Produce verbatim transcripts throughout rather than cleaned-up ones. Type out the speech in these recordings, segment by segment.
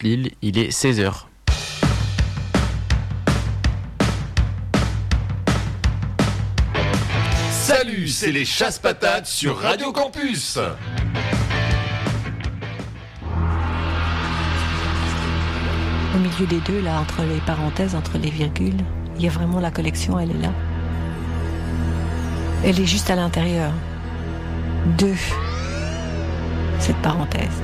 Lille, il est seize heures. Salut, c'est les Chasse-Patates sur Radio Campus. Au milieu des deux, là, entre les parenthèses, entre les virgules, il y a vraiment la collection, elle est là. Elle est juste à l'intérieur de cette parenthèse.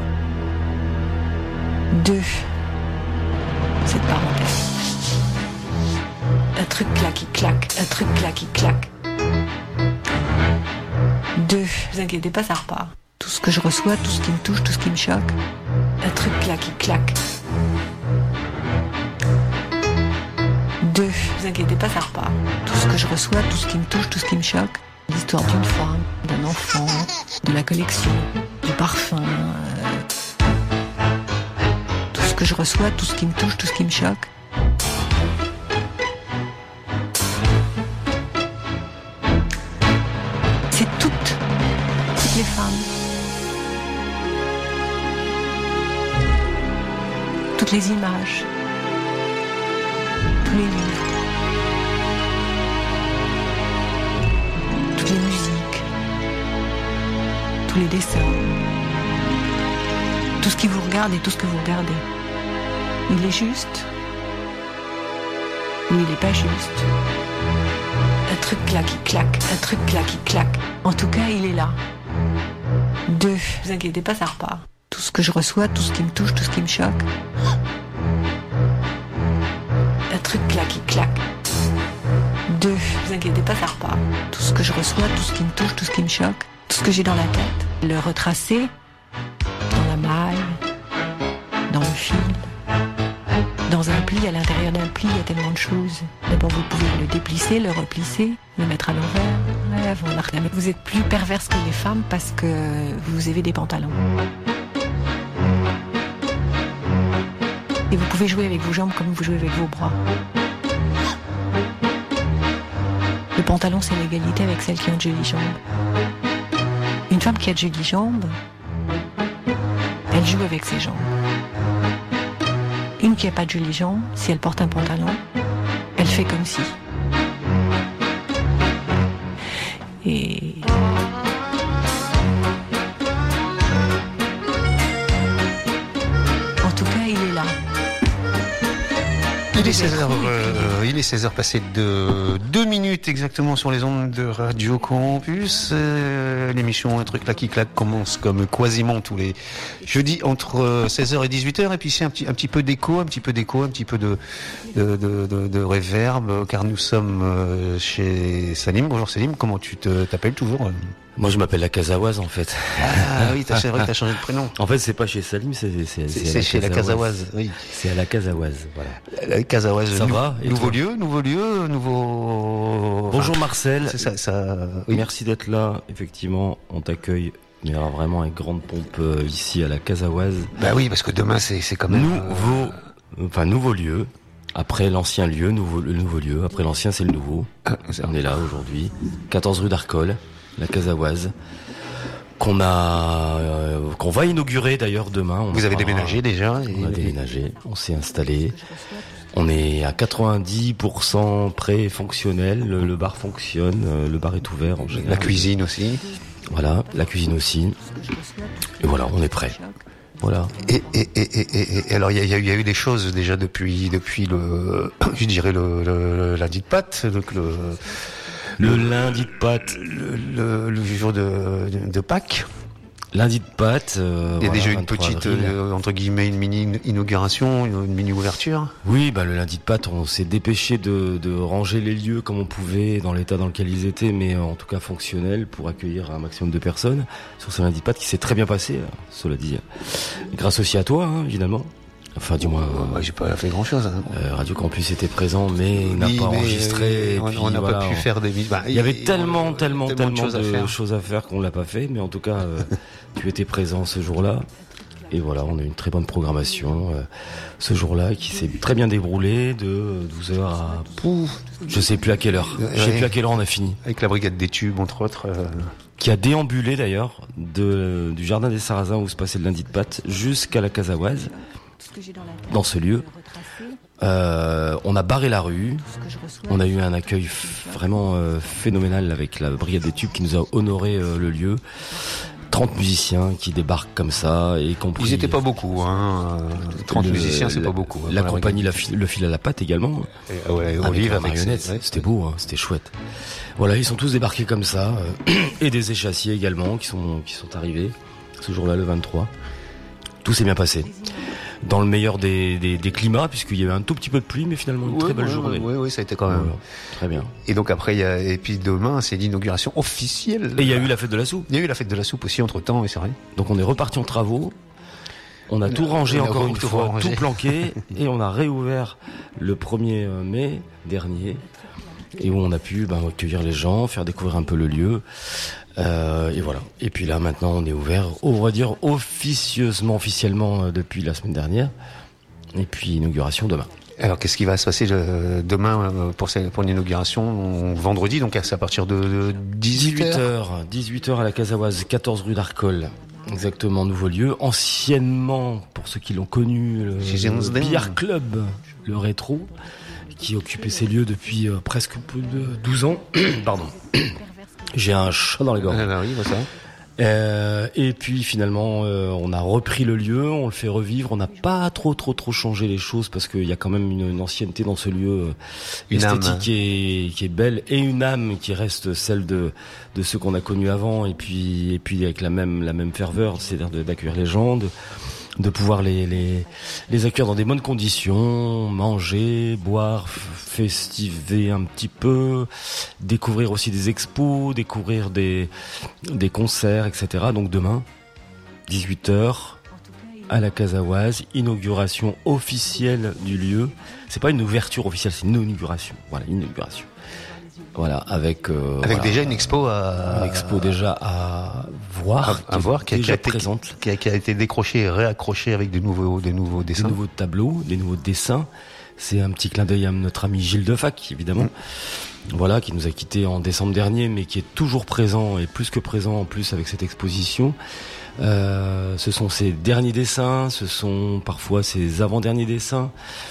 De cette parenthèse. Un truc là qui claque, un truc là qui claque. De, vous inquiétez pas, ça repart. Tout ce que je reçois, tout ce qui me touche, tout ce qui me choque. Un truc là qui claque. De, vous inquiétez pas, ça repart. Tout ce que je reçois, tout ce qui me touche, tout ce qui me choque. L'histoire d'une femme, d'un enfant, de la collection, du parfum. Euh... Tout ce que je reçois, tout ce qui me touche, tout ce qui me choque. C'est toutes, toutes les femmes. Toutes les images. Tous les livres. Toutes les musiques. Tous les dessins. Tout ce qui vous regarde et tout ce que vous regardez. Il est juste ou il n'est pas juste. Un truc là qui claque, un truc là qui claque. En tout cas, il est là. Deux, vous inquiétez pas, ça repart. Tout ce que je reçois, tout ce qui me touche, tout ce qui me choque. Un truc là qui claque. Deux, vous inquiétez pas, ça repart. Tout ce que je reçois, tout ce qui me touche, tout ce qui me choque. Tout ce que j'ai dans la tête. Le retracer dans la maille, dans le fil. Dans un pli, à l'intérieur d'un pli, il y a tellement de choses. D'abord, vous pouvez le déplisser, le replisser, le mettre à l'envers. Ouais, voilà. Mais vous êtes plus perverse que les femmes parce que vous avez des pantalons. Et vous pouvez jouer avec vos jambes comme vous jouez avec vos bras. Le pantalon, c'est l'égalité avec celle qui a de jolies jambes. Une femme qui a de jolies jambes, elle joue avec ses jambes. Une qui n'a pas de jolies jambes, si elle porte un pantalon, elle fait comme si. Et... en tout cas, il est là. Il est seize heures, euh, il est seize heures passées de deux minutes exactement sur les ondes de Radio Campus. Euh, l'émission Un truc là qui claque commence comme quasiment tous les jeudis entre seize heures et dix-huit heures. Et puis c'est un petit, un petit peu d'écho, un petit peu d'écho, un petit peu de, de, de, de, de réverb, car nous sommes chez Salim. Bonjour Salim, comment tu te, t'appelles toujours? Moi, je m'appelle la Casaoise, en fait. Ah oui, c'est vrai que t'as changé de prénom. En fait, c'est pas chez Salim, c'est, c'est, c'est, c'est chez la Casaoise, oui. C'est à la Casaoise, voilà. La Casaoise. Ça nou- va? Et nouveau toi? lieu, nouveau lieu, nouveau... Bonjour enfin, Marcel. C'est ça, ça... Oui. Merci d'être là. Effectivement, on t'accueille, mais alors vraiment avec grande pompe euh, ici à la Casaoise. Bah oui, parce que demain, c'est, c'est quand même... Nouveau, euh... enfin, nouveau lieu. Après l'ancien lieu, nouveau, le nouveau lieu. Après l'ancien, c'est le nouveau. Ah, on est là aujourd'hui. quatorze rue d'Arcole, la Casaoise. Qu'on a, euh, qu'on va inaugurer d'ailleurs demain. On Vous avez parlera. déménagé déjà et... On a déménagé, on s'est installé. On est à quatre-vingt-dix pour cent prêt fonctionnel. Le, le bar fonctionne, euh, le bar est ouvert en général. La cuisine aussi. Voilà, la cuisine aussi. Et voilà, on est prêt. Voilà. Et, et, et, et, et, et alors il y a, y, a, y a eu des choses déjà depuis depuis le, je dirais le, le, le lundi de Pâques, donc le. Le, le lundi de Pâques. Le, le, le jour de, de, de Pâques. Lundi de Pâques. Euh, il y a voilà, déjà une petite, euh, entre guillemets, une mini inauguration, une mini ouverture. Oui, bah le lundi de Pâques, on s'est dépêché de, de ranger les lieux comme on pouvait, dans l'état dans lequel ils étaient, mais en tout cas fonctionnels pour accueillir un maximum de personnes sur ce lundi de Pâques qui s'est très bien passé, cela dit. Grâce aussi à toi, hein, évidemment. Enfin, du moins, euh, bah, j'ai pas fait grand chose. Hein. Euh, Radio Campus était présent, mais oui, n'a pas mais enregistré. On, puis, on n'a voilà, pas pu on... faire des. Bah, il y avait tellement, tellement, tellement, tellement de choses, de à, faire. choses à faire qu'on l'a pas fait, mais en tout cas, euh, tu étais présent ce jour-là. Et voilà, on a eu une très bonne programmation euh, ce jour-là qui s'est très bien déroulé de douze heures à pouf, je sais plus à quelle heure. Je sais plus à quelle heure on a fini. Avec la brigade des tubes entre autres. Euh... Qui a déambulé d'ailleurs de du jardin des Sarrasins où se passait le lundi de Pâques jusqu'à la Casaoise. dans ce lieu. Euh, on a barré la rue, on a eu un accueil f- vraiment euh, phénoménal avec la Brigade des Tubes qui nous a honoré euh, le lieu. trente musiciens qui débarquent comme ça, et compris. Ils étaient pas beaucoup, hein. trente le, musiciens, c'est la, pas beaucoup. Hein, la compagnie la fil, Le Fil à la Patte également. Et, ouais, avec Olive, avec marionnette, ses, ouais, c'était beau, hein, c'était chouette. Voilà, ils sont tous débarqués comme ça, euh, et des échassiers également qui sont qui sont arrivés ce jour-là, le vingt-trois. Tout s'est bien passé. Dans le meilleur des, des, des climats, puisqu'il y avait un tout petit peu de pluie, mais finalement une ouais, très belle ouais, journée. Oui, oui, ça a été quand même. Voilà. Très bien. Et donc après, il y a, et puis demain, c'est l'inauguration officielle. Et il y a eu la fête de la soupe. Il y a eu la fête de la soupe aussi entre temps, et c'est vrai. Donc on est reparti en travaux. On a tout rangé encore une tout fois, rangé. tout planqué, et on a réouvert le premier mai dernier, et où on a pu ben, accueillir les gens, faire découvrir un peu le lieu. Euh, et voilà. Et puis là, maintenant, on est ouvert, on va dire officieusement, officiellement euh, depuis la semaine dernière. Et puis inauguration demain. Alors, qu'est-ce qui va se passer euh, demain euh, pour, pour l'inauguration, vendredi, donc c'est à partir de, de dix-huit heures. dix-huit heures à la Casaoise, quatorze rue d'Arcole. Exactement, nouveau lieu. Anciennement, pour ceux qui l'ont connu, le, le Billard Club, le rétro, qui occupait ces lieux depuis euh, presque plus de douze ans. Pardon. J'ai un chat dans les gorges. Ah bah oui, bah ça. Euh, et puis finalement, euh, on a repris le lieu, on le fait revivre. On n'a pas trop, trop, trop changé les choses parce qu'il y a quand même une, une ancienneté dans ce lieu euh, esthétique qui est, qui est belle, et une âme qui reste celle de de ceux qu'on a connus avant. Et puis, et puis avec la même la même ferveur, c'est-à-dire de, d'accueillir les gens, de de pouvoir les, les, les accueillir dans des bonnes conditions, manger, boire, festiver un petit peu, découvrir aussi des expos, découvrir des, des concerts, et cetera. Donc demain, dix-huit heures, à la Casaoise, inauguration officielle du lieu. C'est pas une ouverture officielle, c'est une inauguration. Voilà, une inauguration. Voilà, avec euh, avec voilà, déjà une expo à une expo déjà à voir, à, à voir, qui, déjà qui, a été, présente, qui, a, qui a été décrochée et réaccrochée avec de nouveaux, des nouveaux dessins, des nouveaux tableaux, des nouveaux dessins. C'est un petit clin d'œil à notre ami Gilles Defac, évidemment. Mmh. Voilà, qui nous a quittés en décembre dernier, mais qui est toujours présent et plus que présent en plus avec cette exposition. Euh, ce sont ses derniers dessins, ce sont parfois ses avant-derniers dessins.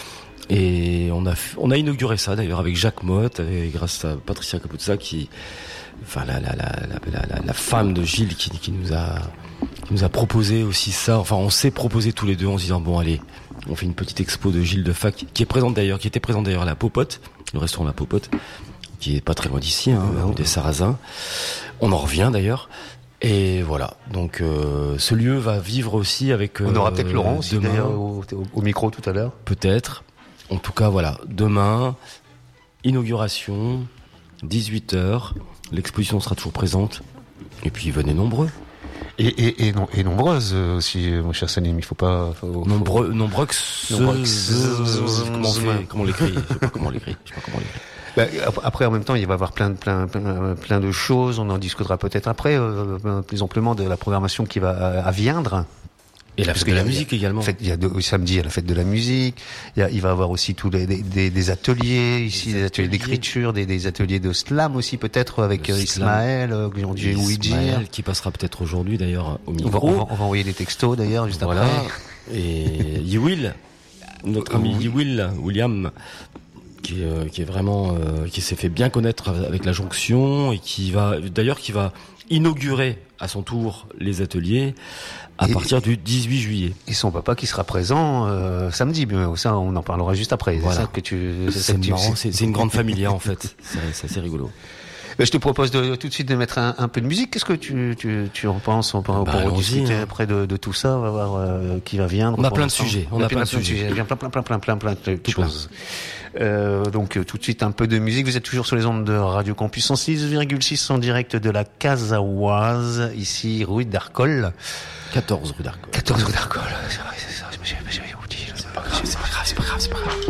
Et on a on a inauguré ça d'ailleurs avec Jacques Motte, et grâce à Patricia Capuzza qui, enfin la la la la la, la femme de Gilles qui, qui nous a qui nous a proposé aussi ça. Enfin, on s'est proposé tous les deux en se disant bon allez, on fait une petite expo de Gilles Defac qui est présente d'ailleurs, qui était présente d'ailleurs à la Popote, le restaurant La Popote, qui est pas très loin d'ici, hein, non. des Sarrasins. On en revient d'ailleurs. Et voilà, donc euh, ce lieu va vivre aussi avec. Euh, on aura peut-être Laurent aussi demain, d'ailleurs au, au micro tout à l'heure. Peut-être. En tout cas, voilà, demain, inauguration, dix-huit heures, l'exposition sera toujours présente, et puis venez nombreux. Et, et, et, non, et nombreuses aussi, mon cher Salim, il faut pas... Faut, Nombreux, nombreux, nombreux comment on fait, comment on l'écrit, je sais pas comment on l'écrit, je sais pas comment on l'écrit. Bah, après, en même temps, il va y avoir plein de, plein, plein, plein de choses, on en discutera peut-être après, euh, plus amplement de la programmation qui va à viendre. Et la fête de la musique également. Fête, il y a de, samedi, il y a la fête de la musique. Il, y a, il va y avoir aussi tous les des, des, des ateliers ici, des, des ateliers d'écriture, des, des ateliers de slam aussi peut-être avec euh, Ismaël, euh, Ismaël qui passera peut-être aujourd'hui d'ailleurs au micro. On va, on va, on va envoyer des textos d'ailleurs juste voilà. après. Et Yiwil, notre ami Yiwil, William, qui, euh, qui est vraiment, euh, qui s'est fait bien connaître avec la Jonction et qui va, d'ailleurs, qui va inaugurer à son tour les ateliers à et, partir du dix-huit juillet. Et son papa qui sera présent euh, samedi, mais ça on en parlera juste après. Voilà. C'est ça que tu. C'est, c'est marrant, c'est, c'est une grande familia en fait. C'est, c'est assez rigolo. Ben, je te propose de, tout de suite de mettre un, un peu de musique. Qu'est-ce que tu, tu, tu en penses on, bah, pour discuter hein. après de, de tout ça, on va voir euh, qui va viendre. On a plein de sujets. On, on a plein, plein de sujets. sujets. Plein, plein, plein, plein, plein, plein de tout choses. Euh, donc tout de suite un peu de musique. Vous êtes toujours sur les ondes de Radio Campus cent six virgule six en direct de la Casaoise, ici rue d'Arcole. quatorze rue d'Arcole. quatorze rue d'Arcole. C'est vrai, c'est ça. J'avais oublié. C'est pas grave, c'est pas grave, c'est pas grave, c'est pas grave.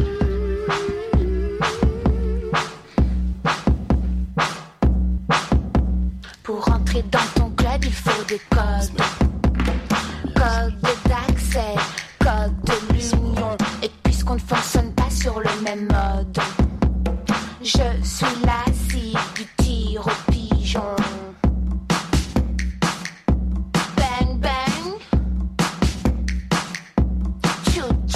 Pour rentrer dans ton club, il faut des codes. Code d'accès, code de l'union. Et puisqu'on ne fonctionne pas sur le même mode, je suis la cible du tir au pigeon. Bang bang, chou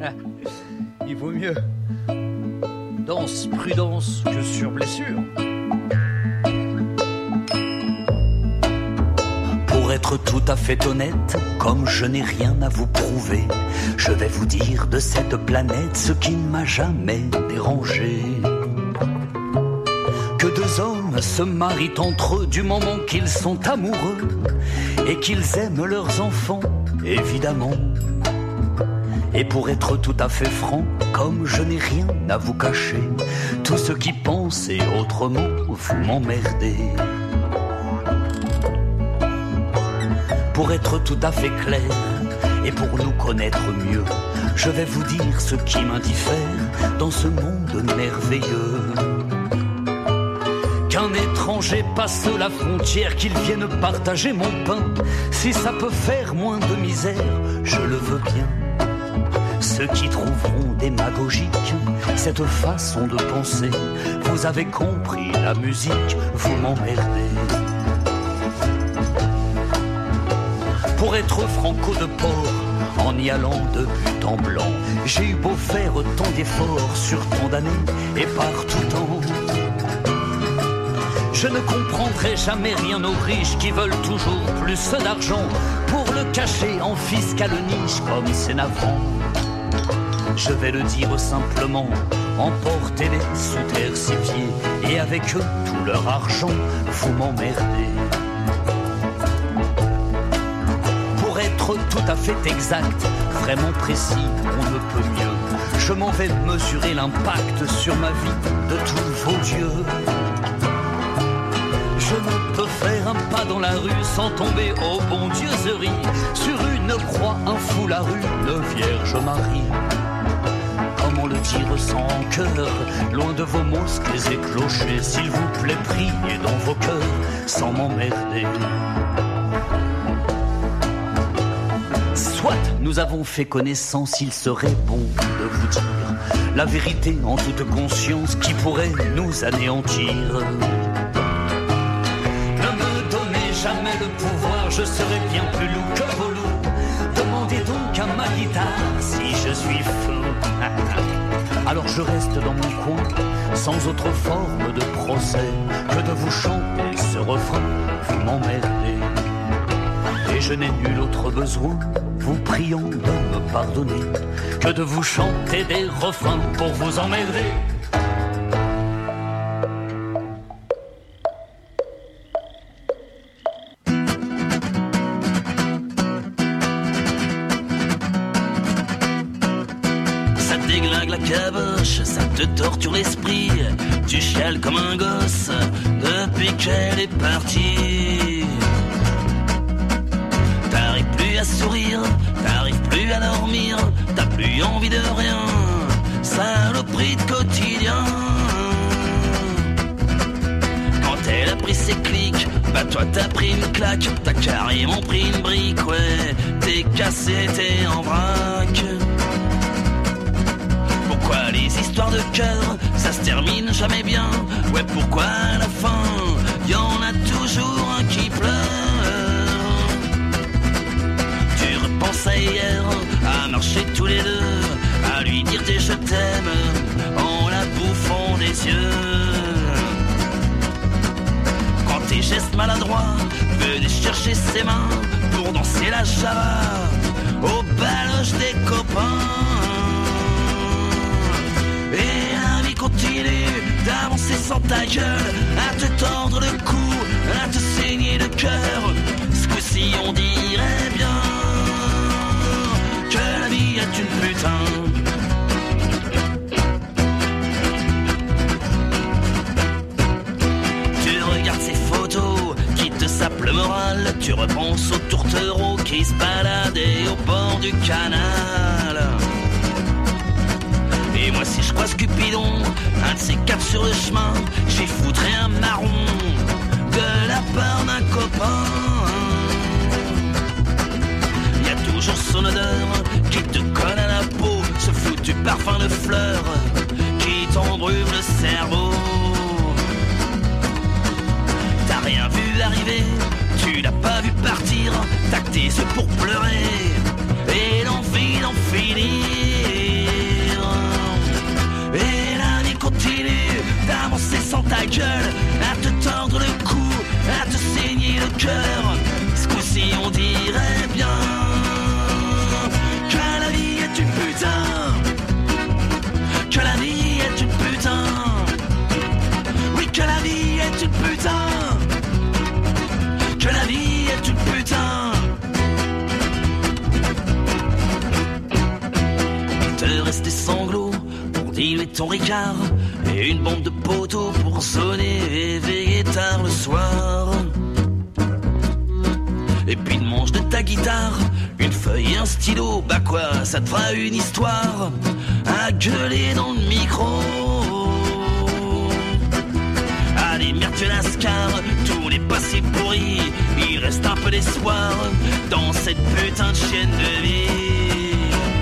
Il vaut mieux danse, prudence que sur blessure. Pour être tout à fait honnête, comme je n'ai rien à vous prouver, je vais vous dire de cette planète ce qui ne m'a jamais dérangé. Que deux hommes se marient entre eux du moment qu'ils sont amoureux et qu'ils aiment leurs enfants, évidemment. Et pour être tout à fait franc, comme je n'ai rien à vous cacher, tous ceux qui pensaient autrement, vous m'emmerdez. Pour être tout à fait clair, et pour nous connaître mieux, je vais vous dire ce qui m'indiffère dans ce monde merveilleux. Qu'un étranger passe la frontière, qu'il vienne partager mon pain, si ça peut faire moins de misère, je le veux bien. Ceux qui trouveront démagogique cette façon de penser, vous avez compris la musique, vous m'emmerdez. Pour être franco de port, en y allant de but en blanc, j'ai eu beau faire tant d'efforts sur tant d'années et par tout temps. Je ne comprendrai jamais rien aux riches qui veulent toujours plus d'argent pour le cacher en fiscale niche comme c'est navrant. Je vais le dire simplement, emportez-les sous terre six pieds et avec eux tout leur argent, vous m'emmerdez. Pour être tout à fait exact, vraiment précis, on ne peut mieux, je m'en vais mesurer l'impact sur ma vie de tous vos dieux. Je ne peux faire un pas dans la rue sans tomber aux bondieuseries. Sur une croix, un foulard, une Vierge Marie. Comment le dire sans cœur, loin de vos mosquées et clochers, s'il vous plaît, priez dans vos cœurs sans m'emmerder. Soit nous avons fait connaissance, il serait bon de vous dire la vérité en toute conscience qui pourrait nous anéantir. Jamais le pouvoir, je serai bien plus loup que vos loups. Demandez donc à ma guitare si je suis fou. Alors je reste dans mon coin, sans autre forme de procès que de vous chanter ce refrain, vous m'emmerdez. Et je n'ai nul autre besoin, vous priant de me pardonner, que de vous chanter des refrains pour vous emmerder. Ça te torture l'esprit, tu chiales comme un gosse depuis qu'elle est partie. T'arrives plus à sourire, t'arrives plus à dormir, t'as plus envie de rien, saloperie de quotidien. Quand elle a pris ses clics, bah toi t'as pris une claque, t'as carrément pris une brique, ouais, t'es cassé, t'es en vrac. Pourquoi les histoires de cœur, ça se termine jamais bien? Ouais, pourquoi à la fin, y en a toujours un qui pleure? Tu repenses à hier, à marcher tous les deux, à lui dire des je t'aime, en la bouffant des yeux. Quand tes gestes maladroits venaient chercher ses mains pour danser la java au baloche des copains. Et la vie continue d'avancer sans ta gueule, à te tordre le cou, à te saigner le cœur. Ce coup-ci on dirait bien que la vie est une putain. Tu regardes ces photos qui te sapent le moral, tu repenses aux tourtereaux qui se baladaient au bord du canal. Et moi si je croise Cupidon, un de ces quatre sur le chemin, j'y foutrais un marron de la part d'un copain. Y'a toujours son odeur qui te colle à la peau, ce foutu parfum de fleurs qui t'embrume le cerveau. T'as rien vu arriver, tu l'as pas vu partir, t'as que tes yeux pour pleurer et l'envie d'en finir. ta gueule, à te tordre le cou, à te saigner le cœur. Ce coup-ci on dirait bien que la vie est une putain, que la vie est une putain, oui que la vie est une putain, que la vie est une putain. Il te reste des sanglots pour diluer ton ricard et une bombe de poteau pour sonner et veiller tard le soir. Et puis le manche de ta guitare, une feuille et un stylo, bah quoi, ça te fera une histoire à gueuler dans le micro. Allez, merde, tu lascar, tous les passés pourris, il reste un peu d'espoir dans cette putain de chaîne de vie.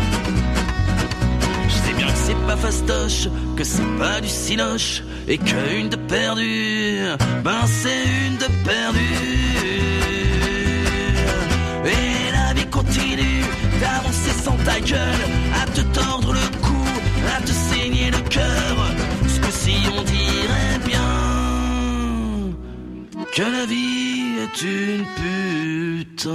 Je sais bien que c'est pas fastoche, que c'est pas du siloche, et qu'une de perdue, ben c'est une de perdue. Et la vie continue d'avancer sans ta gueule, à te tordre le cou, à te saigner le cœur. Ce coup-ci on dirait bien que la vie est une putain.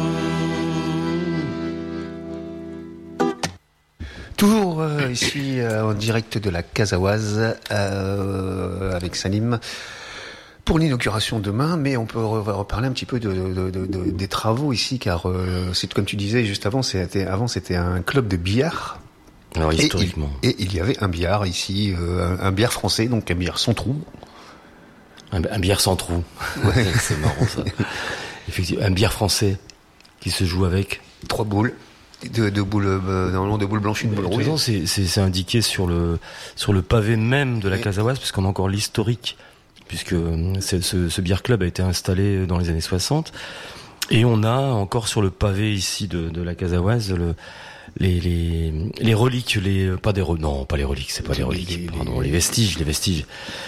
Toujours euh, ici euh, en direct de la Casaoise euh, avec Salim pour l'inauguration demain, mais on peut reparler un petit peu de, de, de, de, des travaux ici, car euh, c'est comme tu disais juste avant, c'était, avant c'était un club de billard. Alors et historiquement. Il, et il y avait un billard ici, euh, un, un billard français, donc un billard sans trou. Un, un billard sans trou. Ouais. C'est marrant ça. Effectivement, un billard français qui se joue avec trois boules. De, de boules, euh, normalement de boules blanches, une boule rouge. C'est, c'est, c'est indiqué sur le sur le pavé même de la Casaoise, puisqu'on a encore l'historique, puisque c'est, ce, ce billard club a été installé dans les années soixante, et on a encore sur le pavé ici de, de la Casaoise le les les les reliques, les pas des non pas les reliques, c'est pas les reliques, les, pardon, les, les vestiges, les vestiges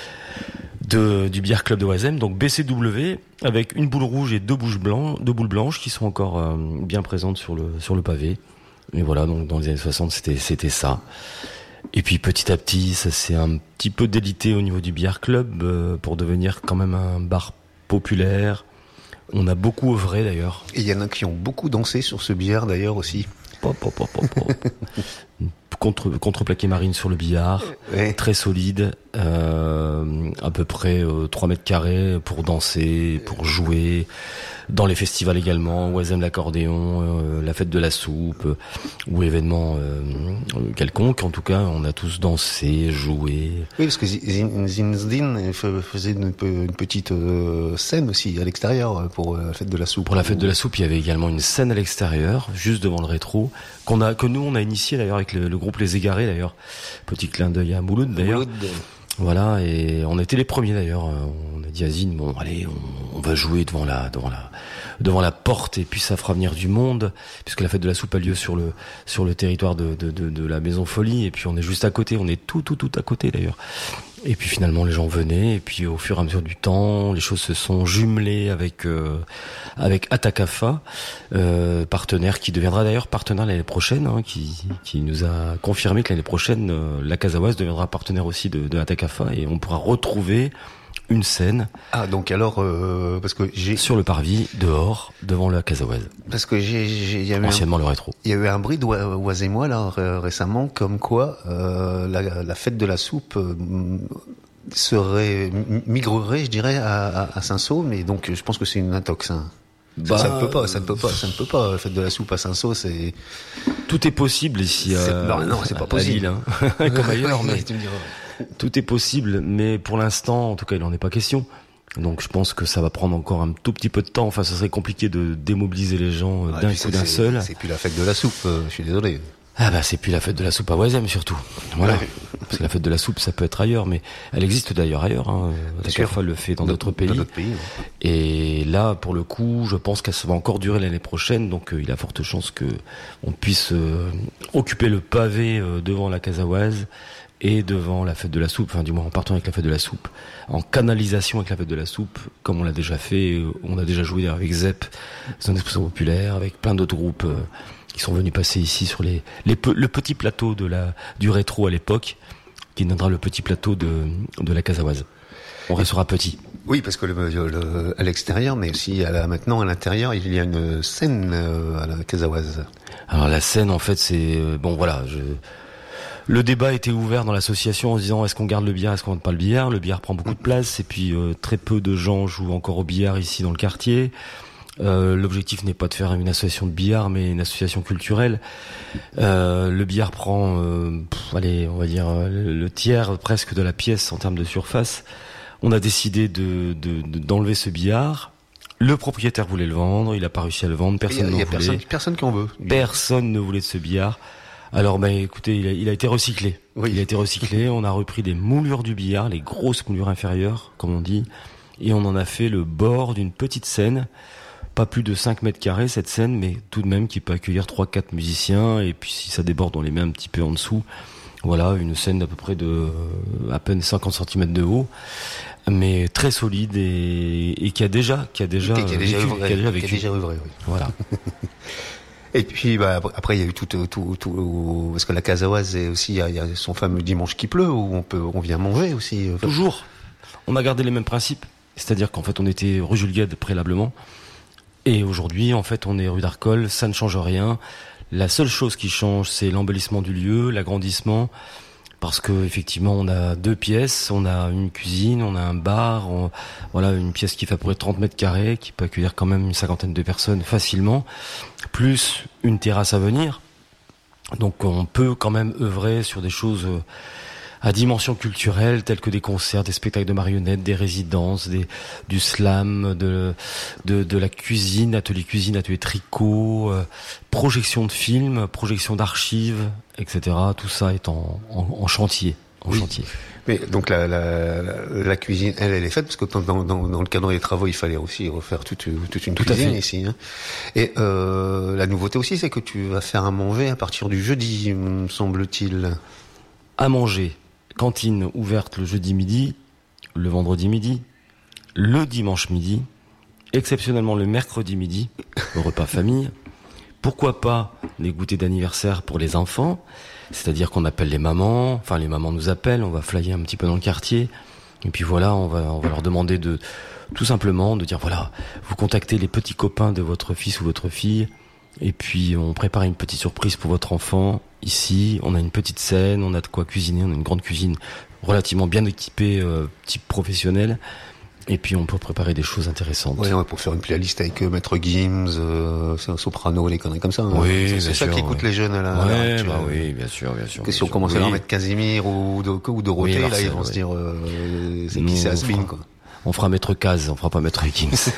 de du billard club de Oisem, donc B C W, avec une boule rouge et deux boules blanches, deux boules blanches qui sont encore euh, bien présentes sur le sur le pavé. Mais voilà, donc dans les années soixante, c'était c'était ça. Et puis petit à petit, ça s'est un petit peu délité au niveau du billard club euh, pour devenir quand même un bar populaire. On a beaucoup œuvré d'ailleurs. Et il y en a qui ont beaucoup dansé sur ce billard d'ailleurs aussi. Pop, pop, pop, pop, pop. Contre, contreplaqué marine sur le billard, ouais. Très solide, euh, à peu près euh, trois mètres carrés pour danser, pour jouer, dans les festivals également, Oisem l'accordéon, euh, la fête de la soupe, euh, ou événement euh, quelconque. En tout cas, on a tous dansé, joué. Oui, parce que Zinzdin faisait une, une petite euh, scène aussi à l'extérieur pour la fête de la soupe. Pour la fête de la soupe, il y avait également une scène à l'extérieur, juste devant le rétro, qu'on a, que nous on a initié d'ailleurs avec le, le groupe Les Égarés d'ailleurs. Petit clin d'œil à Mouloud d'ailleurs. Mouloud. Voilà, et on était les premiers d'ailleurs. On a dit à Zine, bon allez, on, on va jouer devant la, devant la, devant la porte, et puis ça fera venir du monde, puisque la fête de la soupe a lieu sur le, sur le territoire de, de, de, de la Maison Folie, et puis on est juste à côté, on est tout, tout, tout à côté d'ailleurs. Et puis finalement les gens venaient, et puis au fur et à mesure du temps, les choses se sont jumelées avec euh, avec Atakafa, euh, partenaire qui deviendra d'ailleurs partenaire l'année prochaine, hein, qui qui nous a confirmé que l'année prochaine euh, la Casaoise deviendra partenaire aussi de, de Atakafa, et on pourra retrouver une scène. Ah donc alors euh, parce que j'ai sur le parvis dehors devant la Casaoise. Parce que j'ai j'ai il y a eu anciennement un, le rétro. Il y a eu un bruit d'Oisemois là récemment comme quoi euh, la, la fête de la soupe euh, serait migrerait je dirais à, à, à Saint-Saul, mais donc je pense que c'est une intox. Hein. Bah, ça, ça ne peut pas, ça ne peut pas, ça ne peut pas. La fête de la soupe à Saint-Saul, c'est tout est possible ici. Euh, non, non, c'est pas possible. Lille, hein. Comme ailleurs, mais tout est possible, mais pour l'instant, en tout cas, il n'en est pas question. Donc, je pense que ça va prendre encore un tout petit peu de temps. Enfin, ça serait compliqué de démobiliser les gens ah, d'un coup d'un seul. C'est plus la fête de la soupe. Euh, je suis désolé. Ah bah c'est plus la fête de la soupe à Oisem surtout. Voilà. Ouais. Parce que la fête de la soupe ça peut être ailleurs, mais elle existe d'ailleurs ailleurs. Hein. Atakafa le fait dans d'autres pays. Dans pays ouais. Et là pour le coup, je pense qu'elle va encore durer l'année prochaine, donc euh, il y a forte chance que on puisse euh, occuper le pavé euh, devant la Casaoise et devant la fête de la soupe, enfin du moins en partant avec la fête de la soupe, en canalisation avec la fête de la soupe, comme on l'a déjà fait. On a déjà joué avec Zep, Zone d'expression populaire, avec plein d'autres groupes. Euh, qui sont venus passer ici sur les, les le petit plateau de la du rétro à l'époque, qui donnera le petit plateau de, de la Casaoise. On restera petit. Oui, parce que le, le, à l'extérieur, mais aussi à la, maintenant à l'intérieur, il y a une scène euh, à la Casaoise. Alors la scène, en fait, c'est euh, bon, voilà. Je... Le débat était ouvert dans l'association en se disant est-ce qu'on garde le billard, est-ce qu'on garde pas le billard. Le billard prend beaucoup de place et puis euh, très peu de gens jouent encore au billard ici dans le quartier. Euh, l'objectif n'est pas de faire une association de billard, mais une association culturelle. Euh, le billard prend, euh, pff, allez, on va dire le, le tiers presque de la pièce en termes de surface. On a décidé de, de, de d'enlever ce billard. Le propriétaire voulait le vendre, il a pas réussi à le vendre, personne n'en voulait. Personne, personne qui en veut. Personne ne voulait de ce billard. Alors, ben, écoutez, il a, il a été recyclé. Oui. Il a été recyclé. On a repris des moulures du billard, les grosses moulures inférieures, comme on dit, et on en a fait le bord d'une petite scène. Pas plus de cinq mètres carrés cette scène, mais tout de même qui peut accueillir trois quatre musiciens, et puis si ça déborde, on les met un petit peu en dessous. Voilà, une scène d'à peu près de euh, à peine cinquante centimètres de haut, mais très solide et, et qui a déjà qui a déjà qui, qui a déjà vécu, œuvré, qui a déjà vécu. Qui a déjà œuvré, oui. Voilà. Et puis bah, après il y a eu tout tout tout parce que la Casaoise est aussi il y, a, il y a son fameux dimanche qui pleut où on peut on vient manger aussi. Toujours. On a gardé les mêmes principes, c'est-à-dire qu'en fait on était rue Jules Guesde préalablement. Et aujourd'hui, en fait, on est rue d'Arcole, ça ne change rien. La seule chose qui change, c'est l'embellissement du lieu, l'agrandissement, parce que effectivement, on a deux pièces, on a une cuisine, on a un bar, on, voilà, une pièce qui fait à peu près trente mètres carrés, qui peut accueillir quand même une cinquantaine de personnes facilement, plus une terrasse à venir. Donc, on peut quand même œuvrer sur des choses à dimension culturelle, telles que des concerts, des spectacles de marionnettes, des résidences, des, du slam, de, de, de la cuisine, atelier cuisine, atelier tricot, euh, projection de films, projection d'archives, et cetera. Tout ça est en, en, en chantier, en oui. chantier. Mais donc la, la, la, la cuisine, elle, elle est faite parce que dans, dans, dans le cadre des travaux, il fallait aussi refaire toute, toute une Tout cuisine ici. Hein. Et euh, la nouveauté aussi, c'est que tu vas faire à manger à partir du jeudi, me semble-t-il. À manger. Cantine ouverte le jeudi midi, le vendredi midi, le dimanche midi, exceptionnellement le mercredi midi, le repas famille. Pourquoi pas des goûters d'anniversaire pour les enfants, c'est-à-dire qu'on appelle les mamans, enfin les mamans nous appellent, on va flyer un petit peu dans le quartier, et puis voilà, on va, on va leur demander de, tout simplement, de dire voilà, vous contactez les petits copains de votre fils ou votre fille, et puis on prépare une petite surprise pour votre enfant. Ici, on a une petite scène, on a de quoi cuisiner, on a une grande cuisine relativement bien équipée, euh, type professionnel. Et puis on peut préparer des choses intéressantes. Oui, ouais, pour faire une playlist avec euh, Maître Gims, euh, soprano, les conneries comme ça. Hein. Oui, c'est, c'est ça qui écoute ouais. les jeunes à la. Ouais, à la bah oui, bien sûr, bien sûr. Que bien si on sûr. commence oui. à leur mettre Casimir ou, ou, ou Dorothée, oui, là, Marcel, ils vont ouais. se dire euh, c'est Nous, qui c'est on Asbin, fera- quoi. On fera Maître Caz, on fera pas Maître Gims.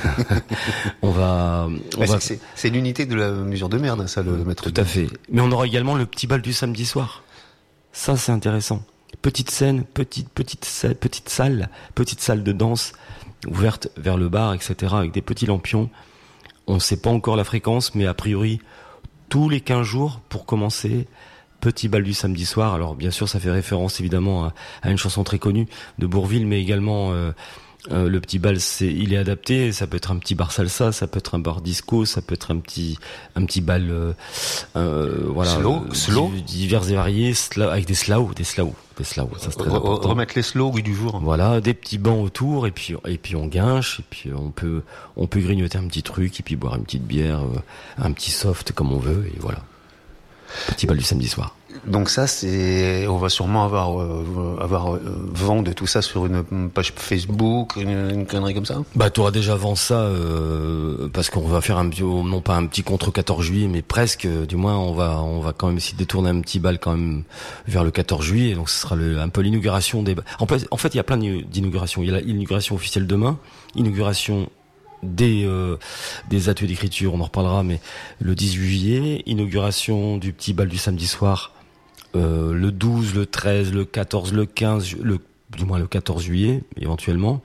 on va, on Bah, va. c'est, c'est, c'est l'unité de la mesure de merde, ça, le Maître Tout à fait. Mais on aura également le petit bal du samedi soir. Ça, c'est intéressant. Petite scène, petite, petite, salle, petite salle, petite salle de danse ouverte vers le bar, et cetera, avec des petits lampions. On ne sait pas encore la fréquence, mais a priori, tous les quinze jours, pour commencer, petit bal du samedi soir. Alors, bien sûr, ça fait référence, évidemment, à, à une chanson très connue de Bourvil, mais également... Euh, Euh, le petit bal, c'est, il est adapté. Ça peut être un petit bar salsa, ça peut être un bar disco, ça peut être un petit, un petit bal, euh, euh, voilà, Slow, euh, slow. div- divers et variés, sla- avec des slow, des slow, des slow. Ça c'est très Re- important. remettre les slow du jour. Voilà, des petits bancs autour et puis et puis on guinche et puis on peut on peut grignoter un petit truc et puis boire une petite bière, euh, un petit soft comme on veut et voilà. Petit bal du samedi soir. Donc ça, c'est, on va sûrement avoir, euh, avoir euh, vent de tout ça sur une page Facebook, une, une connerie comme ça. Bah, tu auras déjà avant ça, euh, parce qu'on va faire un petit, non pas un petit contre quatorze juillet, mais presque. Du moins, on va, on va quand même essayer de détourner un petit bal quand même vers le quatorze juillet. Donc, ce sera le, un peu l'inauguration des. En fait, en fait, il y a plein d'inaugurations. Il y a l'inauguration officielle demain, inauguration des euh, des ateliers d'écriture, on en reparlera, mais le dix-huit juillet, inauguration du petit bal du samedi soir. Euh, le douze, le treize, le quatorze, le quinze, le, du moins le quatorze juillet, éventuellement.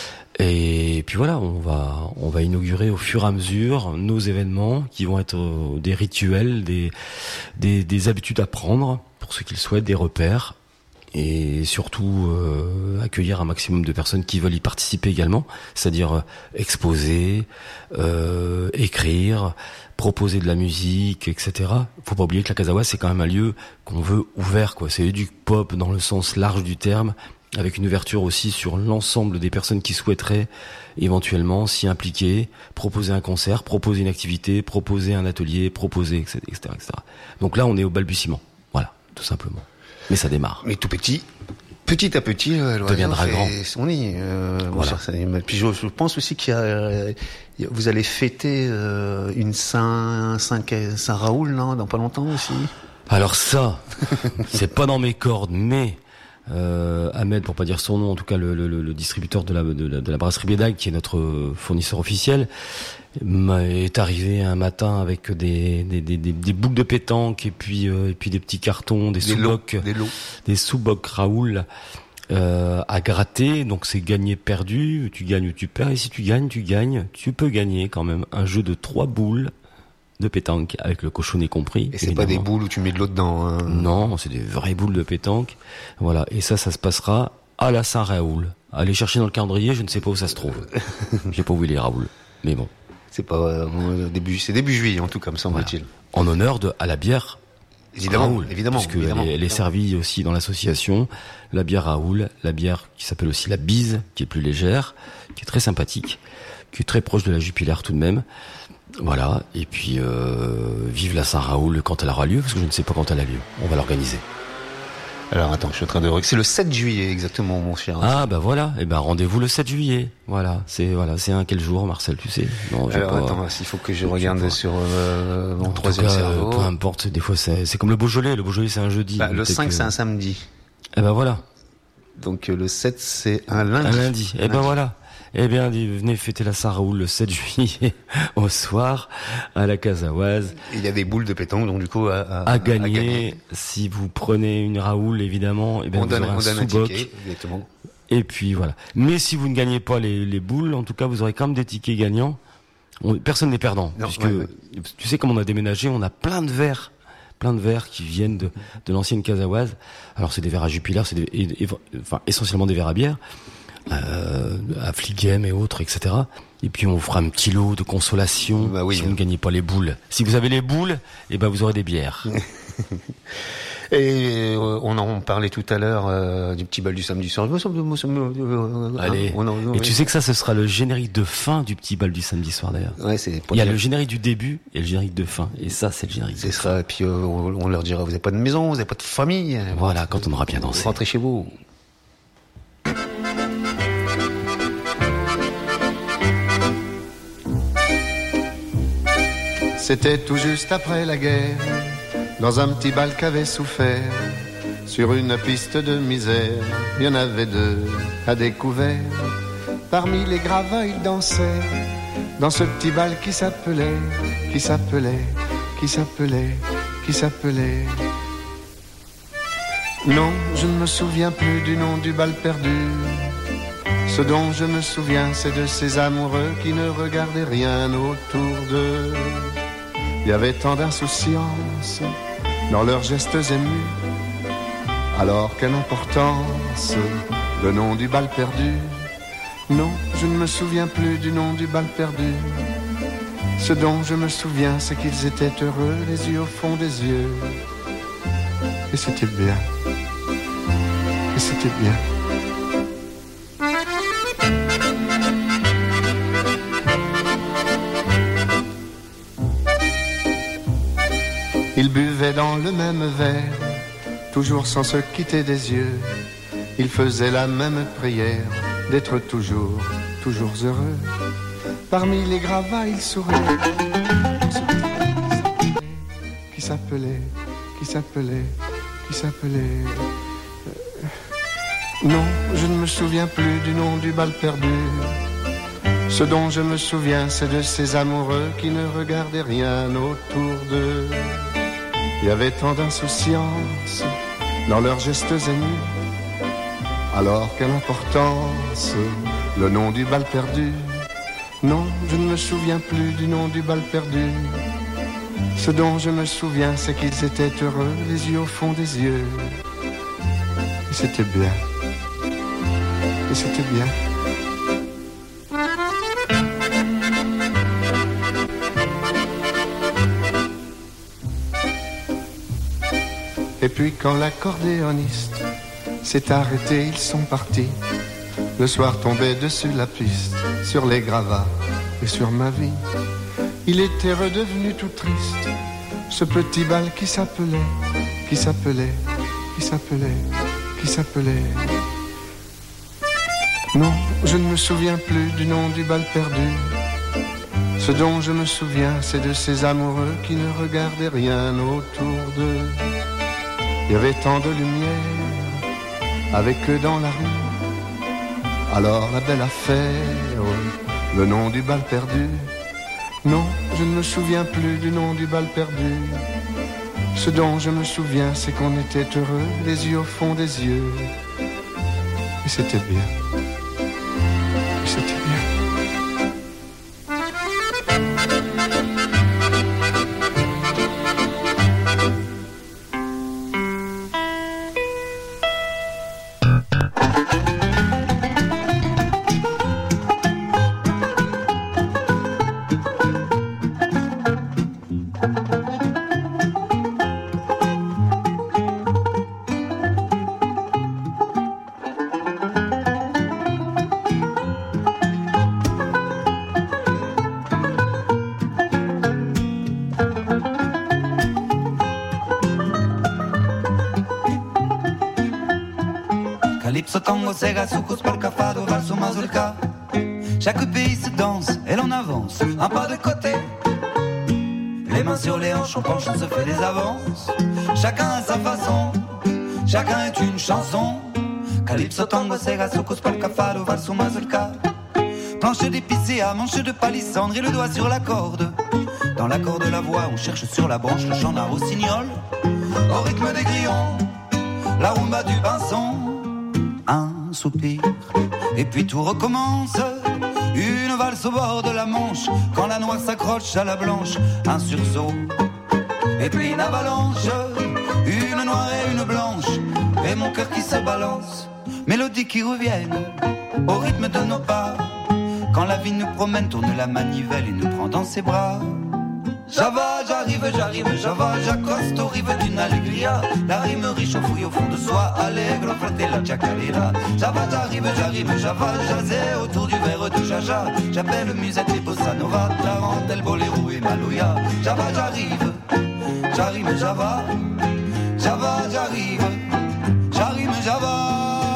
Et puis voilà, on va, on va inaugurer au fur et à mesure nos événements qui vont être euh, des rituels, des, des, des habitudes à prendre pour ceux qui le souhaitent, des repères. et surtout euh, accueillir un maximum de personnes qui veulent y participer également, c'est-à-dire euh, exposer, euh, écrire, proposer de la musique, et cetera. Faut pas oublier que la Casa Oise, c'est quand même un lieu qu'on veut ouvert, quoi. C'est du pop dans le sens large du terme, avec une ouverture aussi sur l'ensemble des personnes qui souhaiteraient éventuellement s'y impliquer, proposer un concert, proposer une activité, proposer un atelier, proposer, et cetera, et cetera. Donc là, on est au balbutiement, voilà, tout simplement. Mais ça démarre. Mais tout petit, petit à petit, euh, deviendra grand. On y. Euh, voilà. Bon, ça, puis je, je pense aussi qu'il y a, euh, vous allez fêter euh, une Saint, Saint, Saint Raoul, non, dans pas longtemps aussi. Alors ça, c'est pas dans mes cordes, mais euh, Ahmed, pour pas dire son nom, en tout cas le, le, le distributeur de la, de la, de la brasserie Bédag, qui est notre fournisseur officiel, est arrivé un matin avec des des des, des, des boules de pétanque et puis euh, et puis des petits cartons, des, des sous-bocs, des, des sous-bocs Raoul euh, à gratter. Donc c'est gagné perdu, tu gagnes ou tu perds. Et si tu gagnes, tu gagnes, tu peux gagner quand même un jeu de trois boules de pétanque avec le cochonnet compris. Et c'est évidemment pas des boules où tu mets de l'eau dedans. Hein. Non, c'est des vraies boules de pétanque. Voilà. Et ça, ça se passera à la Saint-Raoul. Allez chercher dans le calendrier, je ne sais pas où ça se trouve. J'ai pas où il est Raoul, mais bon. C'est pas euh, début, c'est début juillet en tout cas, me semble-t-il. Voilà. En honneur de à la bière. Évidemment, Raoul, évidemment, puisque évidemment, elle, est, elle est servie aussi dans l'association. La bière Raoul, la bière qui s'appelle aussi la Bise, qui est plus légère, qui est très sympathique, qui est très proche de la Jupiler tout de même. Voilà. Et puis euh, vive la Saint-Raoul quand elle aura lieu, parce que je ne sais pas quand elle a lieu. On va l'organiser. Alors attends, je suis en train de... C'est le sept juillet exactement, mon cher. Ah bah voilà, et eh ben rendez-vous le sept juillet. Voilà, c'est voilà, c'est un quel jour, Marcel, tu sais? Non, Alors pas... attends, il faut que je regarde je sur euh, mon en troisième cas, cerveau. Peu importe, des fois c'est c'est comme le Beaujolais. Le Beaujolais c'est un jeudi. Bah, le cinq que... c'est un samedi. Eh ben voilà. Donc le sept c'est un lundi. Un lundi. Eh ben voilà. Eh bien, venez fêter la Saint-Raoul le sept juillet au soir à la Casa Oise. Il y a des boules de pétanque, donc du coup à, à, à, gagner, à gagner. Si vous prenez une Raoul, évidemment, eh bien, on vous donne, aurez un on donne un sous-boc. ticket, exactement. Et puis voilà. Mais si vous ne gagnez pas les, les boules, en tout cas, vous aurez quand même des tickets gagnants. On, personne n'est perdant, non, puisque ouais, ouais. Tu sais, comme on a déménagé, on a plein de verres. plein de verres qui viennent de, de l'ancienne Casa Oise. Alors c'est des verres à Jupiler, c'est des, et, et, enfin essentiellement des verres à bière, euh, à Fligem et autres, et cetera. Et puis on vous fera un petit lot de consolation bah oui, si vous hein. ne gagnez pas les boules. Si vous avez les boules, et ben vous aurez des bières. Et euh, on en parlait tout à l'heure euh, du petit bal du samedi soir. Allez. On en, et tu sais que ça, ce sera le générique de fin du petit bal du samedi soir d'ailleurs. Ouais, c'est. Il y a le générique du début et le générique de fin. Et ça, c'est le générique. C'est ça. Et puis euh, on leur dira, vous n'avez pas de maison, vous n'avez pas de famille. Voilà, quand on aura bien dansé. Rentrez chez vous. C'était tout juste après la guerre, dans un petit bal qu'avait souffert, sur une piste de misère, il y en avait deux à découvert. Parmi les gravats, ils dansaient, dans ce petit bal qui s'appelait, qui s'appelait, qui s'appelait, qui s'appelait. Non, je ne me souviens plus du nom du bal perdu. Ce dont je me souviens, c'est de ces amoureux qui ne regardaient rien autour d'eux. Il y avait tant d'insouciance dans leurs gestes émus. Alors quelle importance, le nom du bal perdu. Non, je ne me souviens plus du nom du bal perdu. Ce dont je me souviens, c'est qu'ils étaient heureux, les yeux au fond des yeux. Et c'était bien. Et c'était bien. Ils buvaient dans le même verre, toujours sans se quitter des yeux. Ils faisaient la même prière, d'être toujours, toujours heureux. Parmi les gravats, ils souriaient. Qui s'appelait, qui s'appelait, qui s'appelait... Non, je ne me souviens plus du nom du bal perdu. Ce dont je me souviens, c'est de ces amoureux qui ne regardaient rien autour d'eux. Il y avait tant d'insouciance dans leurs gestes émus. Alors quelle importance, le nom du bal perdu. Non, je ne me souviens plus du nom du bal perdu. Ce dont je me souviens, c'est qu'ils étaient heureux, les yeux au fond des yeux. Et c'était bien. Et c'était bien. Et puis quand l'accordéoniste s'est arrêté, ils sont partis. Le soir tombait dessus la piste, sur les gravats et sur ma vie. Il était redevenu tout triste, ce petit bal qui s'appelait, qui s'appelait, qui s'appelait, qui s'appelait. Non, je ne me souviens plus du nom du bal perdu. Ce dont je me souviens, c'est de ces amoureux qui ne regardaient rien autour d'eux. Il y avait tant de lumière avec eux dans la rue. Alors la belle affaire, le nom du bal perdu. Non, je ne me souviens plus du nom du bal perdu. Ce dont je me souviens, c'est qu'on était heureux, les yeux au fond des yeux. Et c'était bien. Et c'était bien. Calypso, tango, sega, soukous, polka, fado, valse, mazurka. Chaque pays se danse et l'on avance un pas de côté. Les mains sur les hanches, on penche, on se fait des avances. Chacun a sa façon, chacun est une chanson. Calypso, tango, sega, soukous, polka, fado, valse, mazurka. Planche d'épicé à manche de palissandre et le doigt sur la corde. Dans l'accord de la voix, on cherche sur la branche le chant d'un rossignol. Au rythme des grillons, la rumba du pinson. Un soupir, et puis tout recommence. Une valse au bord de la Manche, quand la noire s'accroche à la blanche. Un sursaut, et puis une avalanche. Une noire et une blanche, et mon cœur qui se balance. Mélodies qui reviennent, au rythme de nos pas. Quand la vie nous promène, tourne la manivelle et nous prend dans ses bras. Java, j'arrive, j'arrive, Java, j'accoste aux rives d'une alegria. La rime riche au fouille au fond de soi, allegro, fratello, chacarera. Java, j'arrive, j'arrive, Java, j'azais autour du verre de Jaja. J'appelle musette et bossa nova, tarantelle, boléro et maloya. Java, j'arrive, j'arrive, Java, Java, j'arrive, j'arrive, Java.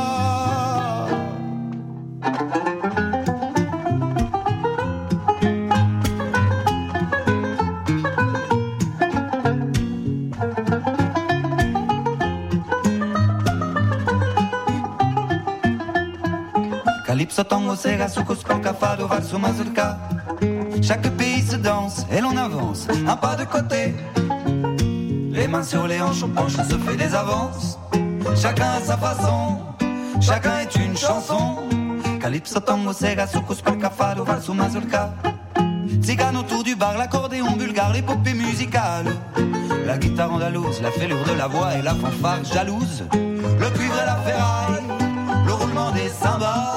Calypso, tango, sega, soukous, polka, fado, valse, mazurka. Chaque pays se danse et l'on avance un pas de côté. Les mains sur les hanches, on penche, on se fait des avances. Chacun a sa façon, chacun est une chanson. Calypso, tango, sega, soukous, polka, fado, valse, mazurka. Tzigane autour du bar, l'accordéon bulgare, l'épopée musicale. La guitare andalouse, la fêlure de la voix et la fanfare jalouse. Le cuivre et la ferraille, le roulement des cymbales.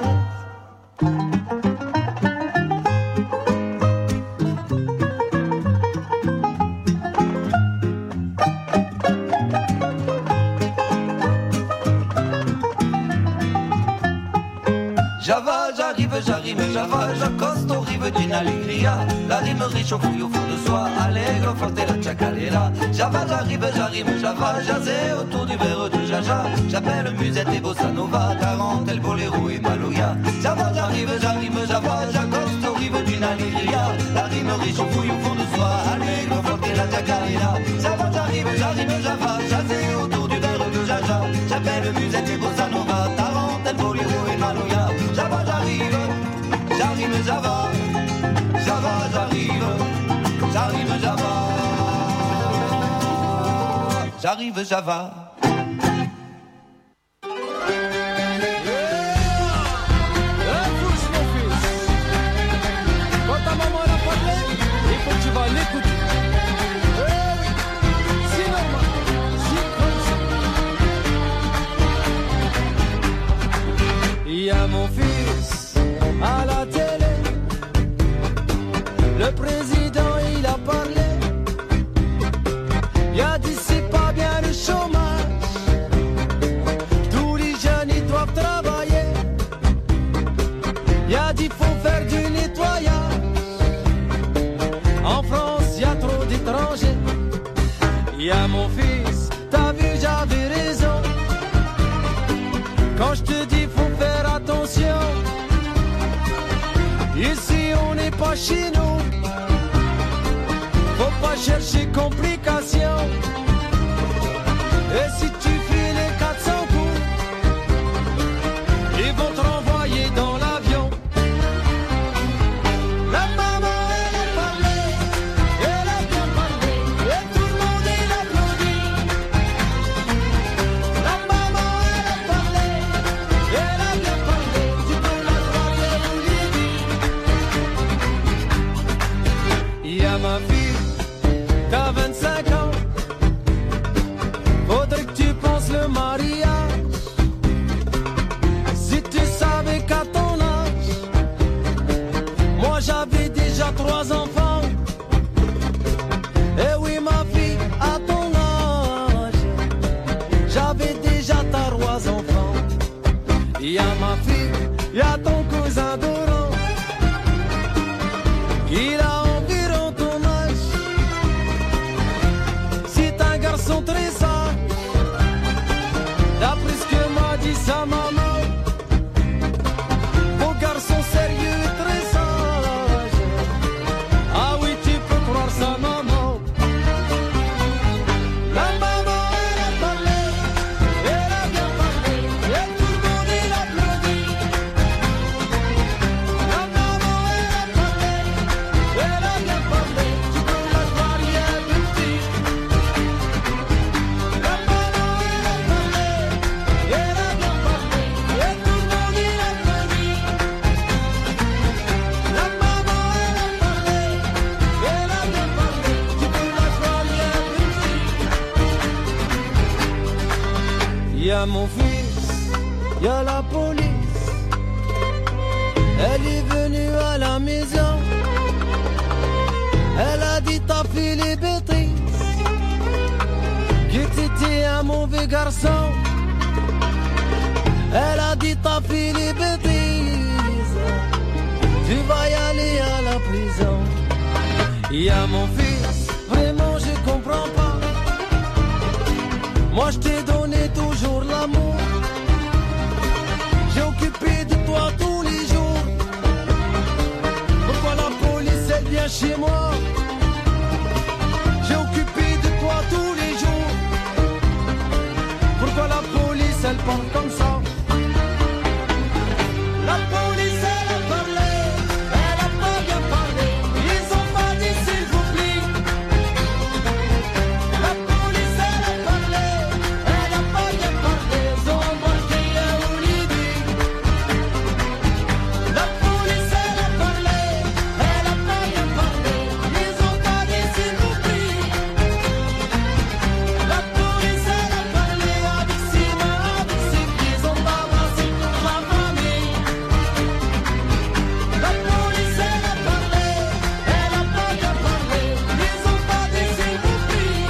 Java, j'arrive, j'arrive, Java, j'accoste aux rives d'une alegria. La rime riche au fouille au fond de soi, allegro, forte la chacarera. Java, j'arrive, j'arrive, Java, j'azais autour du verre de Jaja. J'appelle musette et bossa nova, tarantelle, boléro et maloya. Java, j'arrive, j'arrive, Java, j'accoste aux rives d'une alegria. La rime riche au fouille au fond de soi, allegro, forte la chacarera. Java, j'arrive, j'arrive, Java, j'azais autour du verre de Jaja. J'appelle musette et bossa nova, tarantelle, boléro et maloya. Java, j'arrive, j'arrive, Java, Java, j'arrive, j'arrive, Java, j'arrive, Java. fils à la télé. Le président il a parlé. Il a dit c'est pas bien le chômage. Tous les jeunes ils doivent travailler. Il a dit faut faire du nettoyage. En France y a trop d'étrangers. Il y a mon fils, t'as vu j'avais raison. Quand je te dis faut faire attention. Ici on n'est pas chez nous. Faut pas chercher complications. Et si tu fais les quatre cents coups, ils vont te renvoyer dans l'avion. La maman elle a parlé, elle a bien parlé, et tout le monde il applaudit. La maman elle a parlé, elle a bien parlé, tu peux la croire ou l'aider. Il y a ma fille, t'as vingt-cinq ans. Faudrait que tu penses le mariage. Si tu savais qu'à ton âge, moi j'avais déjà trois enfants. Eh oui ma fille, à ton âge, j'avais déjà trois enfants. Il y a ma fille, il y a ton cousin Doran. Il a environ ton âge. C'est un garçon très sage. D'après ce que m'a dit sa maman, beau garçon sérieux et très sage. Ah oui, tu peux croire sa maman. La maman, elle a parlé, elle a bien parlé, et tout le monde il applaudit. La maman, elle a parlé, elle a bien parlé, tu peux la croire, il y a une petite. La maman, elle a parlé, elle a bien parlé, et tout le monde il applaudit. La maman, elle a parlé, elle a bien parlé, tu peux la croire, il y a une petite. Il y a mon fils, il y a la police. Elle est venue à la maison. Elle a dit t'as fait les bêtises, que t'étais un mauvais garçon. Elle a dit t'as fait les bêtises, tu vas y aller à la prison. Il y a mon fils, vraiment je comprends pas. Moi je t'ai donné toujours l'amour. J'ai occupé de toi tous les jours. Pourquoi la police elle vient chez moi? J'ai occupé de toi tous les jours. Pourquoi la police elle parle comme ça? La police elle a parlé, elle a pas bien parlé. Ils ont pas dit s'il vous plaît. La police elle a parlé, elle a pas bien parlé. Ils ont embarqué à Olivier. La police elle a parlé, elle a pas bien parlé. Ils ont pas dit s'il vous plaît. La police elle a parlé avec ses mains, avec ses pieds. Ils ont embrassé toute ma famille. La police elle a parlé, elle a pas bien parlé. Ils ont pas dit s'il vous plaît.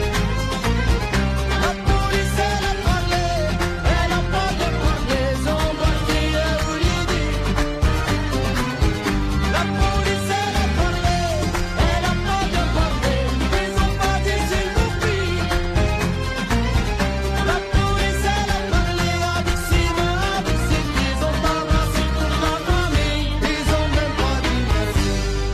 La police elle a parlé, elle a pas bien parlé. Ils ont embarqué à Olivier. La police elle a parlé, elle a pas bien parlé. Ils ont pas dit s'il vous plaît. La police elle a parlé avec ses mains, avec ses pieds. Ils ont embrassé toute ma famille. Ils ont même pas dit merci.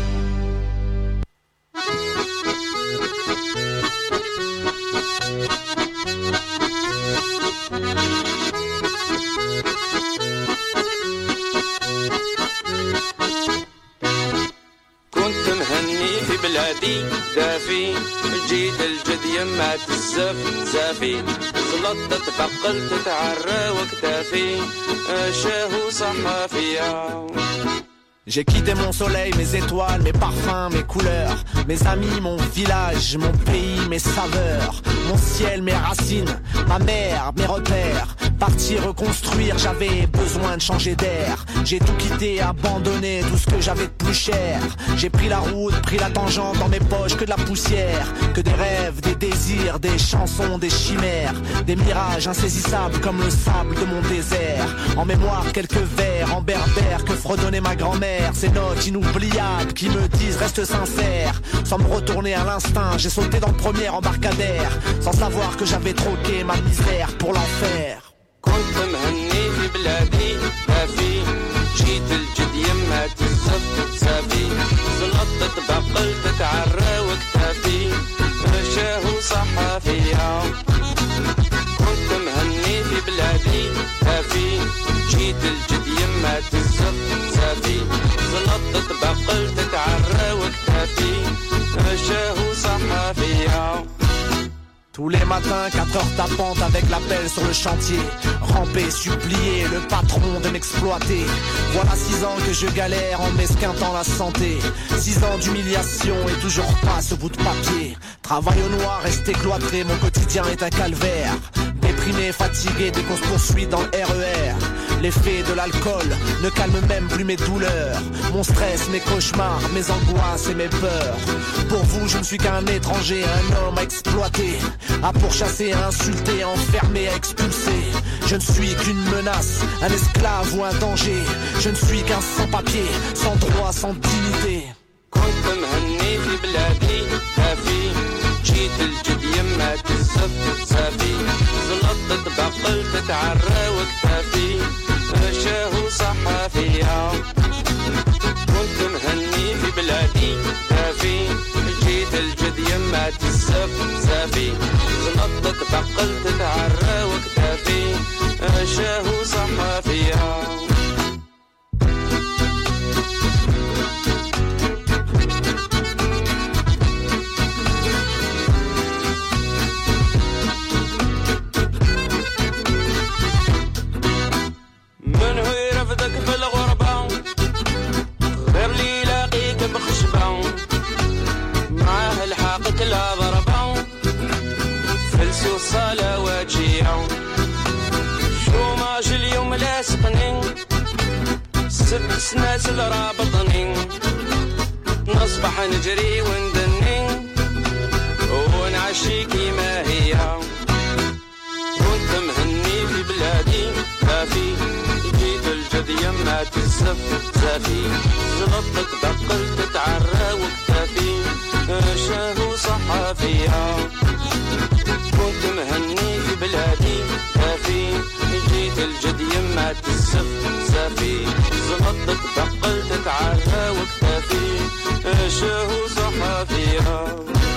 كنت مهني في بلادي دافي جيت الجد يمات الزف زافي زلطت بقلت تعرى وكتافي شاهو صحافية. J'ai quitté mon soleil, mes étoiles, mes parfums, mes couleurs, mes amis, mon village, mon pays, mes saveurs, mon ciel, mes racines, ma mère, mes repères, Parti reconstruire, j'avais besoin de changer d'air. J'ai tout quitté, abandonné tout ce que j'avais de plus cher. J'ai pris la route, pris la tangente, dans mes poches que de la poussière. Que des rêves, des désirs, des chansons, des chimères. Des mirages insaisissables comme le sable de mon désert. En mémoire quelques vers en berbère que fredonnait ma grand-mère. Ces notes inoubliables qui me disent reste sincère. Sans me retourner à l'instinct, j'ai sauté dans le premier embarcadère. Sans savoir que j'avais troqué ma misère pour l'enfer. كنت مهني في بلادي ما في جيت الجد يما تزف صافي زلطت بقلت تعرى وكتافي رشاه صحافية كنت مهني في بلادي ما في جيت الجد يما تزف صافي زلطت بقلت تعرى وكتافي رشاه صحافية. Tous les matins, quatre heures tapantes avec la pelle sur le chantier. Ramper, supplier le patron de m'exploiter. Voilà six ans que je galère en m'esquintant la santé. Six ans d'humiliation et toujours pas ce bout de papier. Travail au noir, rester cloîtré, mon quotidien est un calvaire. Déprimé, fatigué, dès qu'on se poursuit dans le R E R. L'effet de l'alcool ne calme même plus mes douleurs. Mon stress, mes cauchemars, mes angoisses et mes peurs. Pour vous, je ne suis qu'un étranger, un homme à exploiter, à pourchasser, à insulter, à enfermer, à expulser. Je ne suis qu'une menace, un esclave ou un danger. Je ne suis qu'un sans-papier, sans droit, sans dignité. كنت مهني في بلادي هافي جيت الجد يما تزف صافي زلطت بقلت تعرى وكتافي رشاه صحافية كنت مهني في بلادي هافي جيت الجد يما تزف صافي زلطت بقلت تعرى وكتافي رشاه صحافية. من هو يرفضك في الغربة غير لي لاقيك بخشبة معاه الحاقك لا ضربة فلسي وصالة واجية شو ماج اليوم لاصقني ست سناسل رابطني نصبح نجري وندني ونعشي كيما هي كنت مهني في بلادي كافي جيت الجد يما تزف زافي زلطت بقلت تعرى وكتافي شاهو صحافية كنت مهني في بلادي كافي جيت الجد يما تزف زافي زلطت بقلت تعرى وكتافي شاهو صحافية.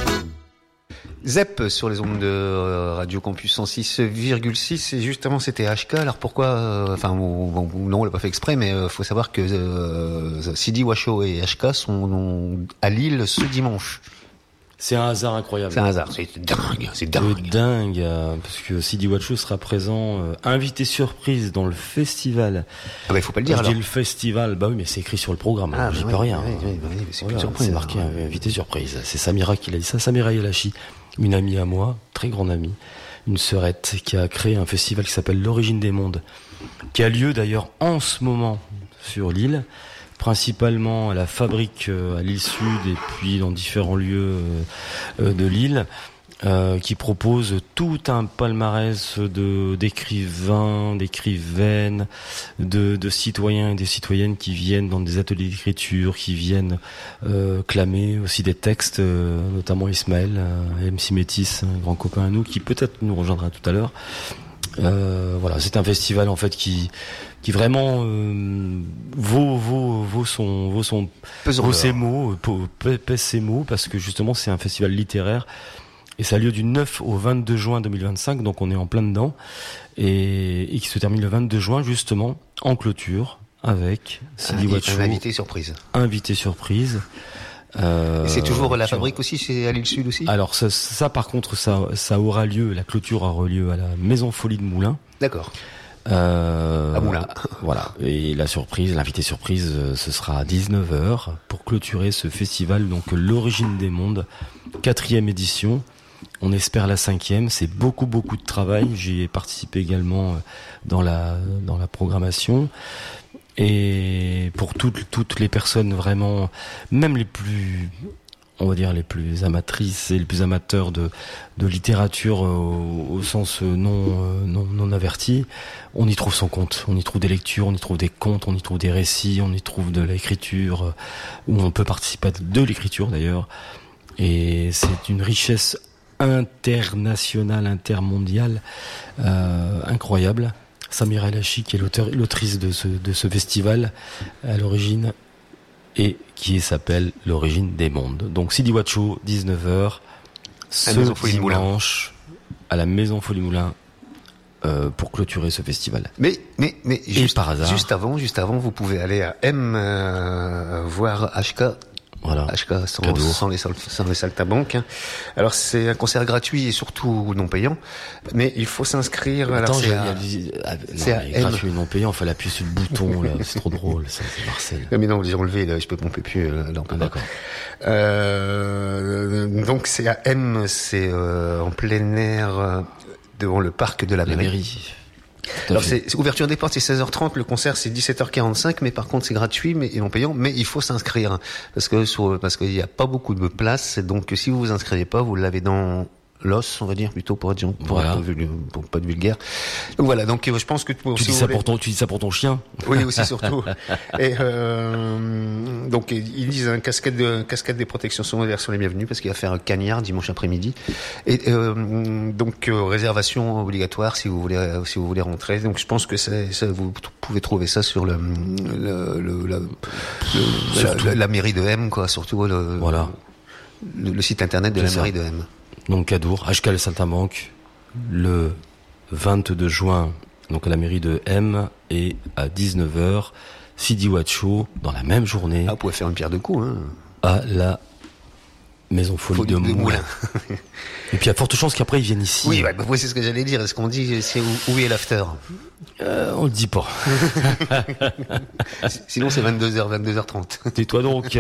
Zep sur les ondes de Radio Campus cent six virgule six et juste avant c'était H K. Alors pourquoi euh, enfin bon, non on l'a pas fait exprès mais euh, faut savoir que euh, Sidi Washo et H K sont à Lille ce dimanche. C'est un hasard incroyable. C'est un hasard, c'est dingue, c'est dingue. C'est dingue, parce que Sidi Washo sera présent, euh, invité surprise dans le festival. Ah bah il faut pas le dire je alors. dis le festival, bah oui mais c'est écrit sur le programme, ah, j'y bah peux oui, rien. Oui, oui, oui, c'est voilà, plus surprise. C'est marqué hein, invité surprise. C'est Samira qui l'a dit ça, Samira Yelachi, une amie à moi, très grande amie, une sœurette qui a créé un festival qui s'appelle l'Origine des Mondes, qui a lieu d'ailleurs en ce moment sur l'île. Principalement à la fabrique euh, à l'île Sud et puis dans différents lieux euh, de l'île, euh, qui propose tout un palmarès de d'écrivains, d'écrivaines, de, de citoyens et des citoyennes qui viennent dans des ateliers d'écriture, qui viennent euh, clamer aussi des textes, euh, notamment Ismaël, euh, M C Métis, un grand copain à nous, qui peut-être nous rejoindra tout à l'heure. Euh, voilà, c'est un festival en fait qui qui vraiment euh, vaut vaut vaut son vaut son vaut ses mots, pèse ses mots parce que justement c'est un festival littéraire et ça a lieu du neuf au vingt-deux juin deux mille vingt-cinq, donc on est en plein dedans et, et qui se termine le vingt-deux juin justement en clôture avec Sidi Washo, un invité surprise. Invité surprise. Euh, et c'est toujours la fabrique aussi, c'est à l'île Sud aussi. Alors ça, ça par contre, ça, ça aura lieu, la clôture aura lieu à la Maison Folie de Moulins. D'accord. Euh, à Moulins. Voilà. Et la surprise, l'invité surprise, ce sera à dix-neuf heures pour clôturer ce festival, donc l'Origine des Mondes, quatrième édition, On espère la cinquième. C'est beaucoup, beaucoup de travail. J'y ai participé également dans la, dans la programmation. Et pour toutes, toutes les personnes vraiment, même les plus, on va dire les plus amatrices et les plus amateurs de, de littérature au, au sens non, non, non averti, on y trouve son compte. On y trouve des lectures, on y trouve des contes, on y trouve des récits, on y trouve de l'écriture, où on peut participer de l'écriture d'ailleurs. Et c'est une richesse internationale, intermondiale, euh, incroyable. Samira El Hachi, qui est l'auteur, l'autrice de ce, de ce festival à l'origine et qui s'appelle L'origine des mondes. Donc Sidi Watcho, dix-neuf heures, ce dimanche à la Maison Folie Moulin euh, pour clôturer ce festival. Mais mais mais et juste, par hasard, juste avant, juste avant, vous pouvez aller à M euh, voir H K. Voilà. H K sans, sans les sans les saltimbanques. Alors c'est un concert gratuit et surtout non payant, mais il faut s'inscrire. Attends, alors c'est, à, a, a, c'est non, à M. gratuit non payant. Il fallait appuyer sur le bouton là. C'est trop drôle. Ça, c'est Marcel. Mais non, j'ai enlevé. Là, je peux pomper plus. Là, ah, d'accord. Euh, donc c'est à M. C'est euh, en plein air devant le parc de la, la mairie. mairie. Alors c'est, c'est ouverture des portes, c'est seize heures trente, le concert c'est dix-sept heures quarante-cinq, mais par contre c'est gratuit mais et non payant, mais il faut s'inscrire parce que sur, parce qu'il n'y a pas beaucoup de places, donc si vous vous inscrivez pas, vous l'avez dans l'os, on va dire plutôt pour être pour, voilà. être, pour, pour pas de vulgaire. Donc voilà, donc je pense que pour, tu si dis vous ça voulez... pour ton tu dis ça pour ton chien. Oui aussi surtout. Et euh, donc ils disent un cascade de cascade des protections secondaires sont les bienvenus parce qu'il va faire un cagnard dimanche après-midi. Et euh, donc euh, réservation obligatoire si vous voulez euh, si vous voulez rentrer. Donc je pense que c'est, ça, vous pouvez trouver ça sur le, le, le, la, le la, la, la mairie de M quoi, surtout le voilà le, le site internet de c'est la ça. mairie de M. Donc Cadour, H K le Saltimbanque, le vingt-deux juin, donc à la mairie de M, et à dix-neuf heures, Sidi Watcho, dans la même journée. Ah, vous pouvez faire une pierre de coups, hein. À la Maison Folie, Folie de, de Moulins. Moulin. Et puis il y a forte chance qu'après ils viennent ici. Oui, bah, bah, c'est ce que j'allais dire. Est-ce qu'on dit c'est où, où est l'after? euh, On le dit pas. Sinon c'est vingt-deux heures, vingt-deux heures trente. Tais-toi donc.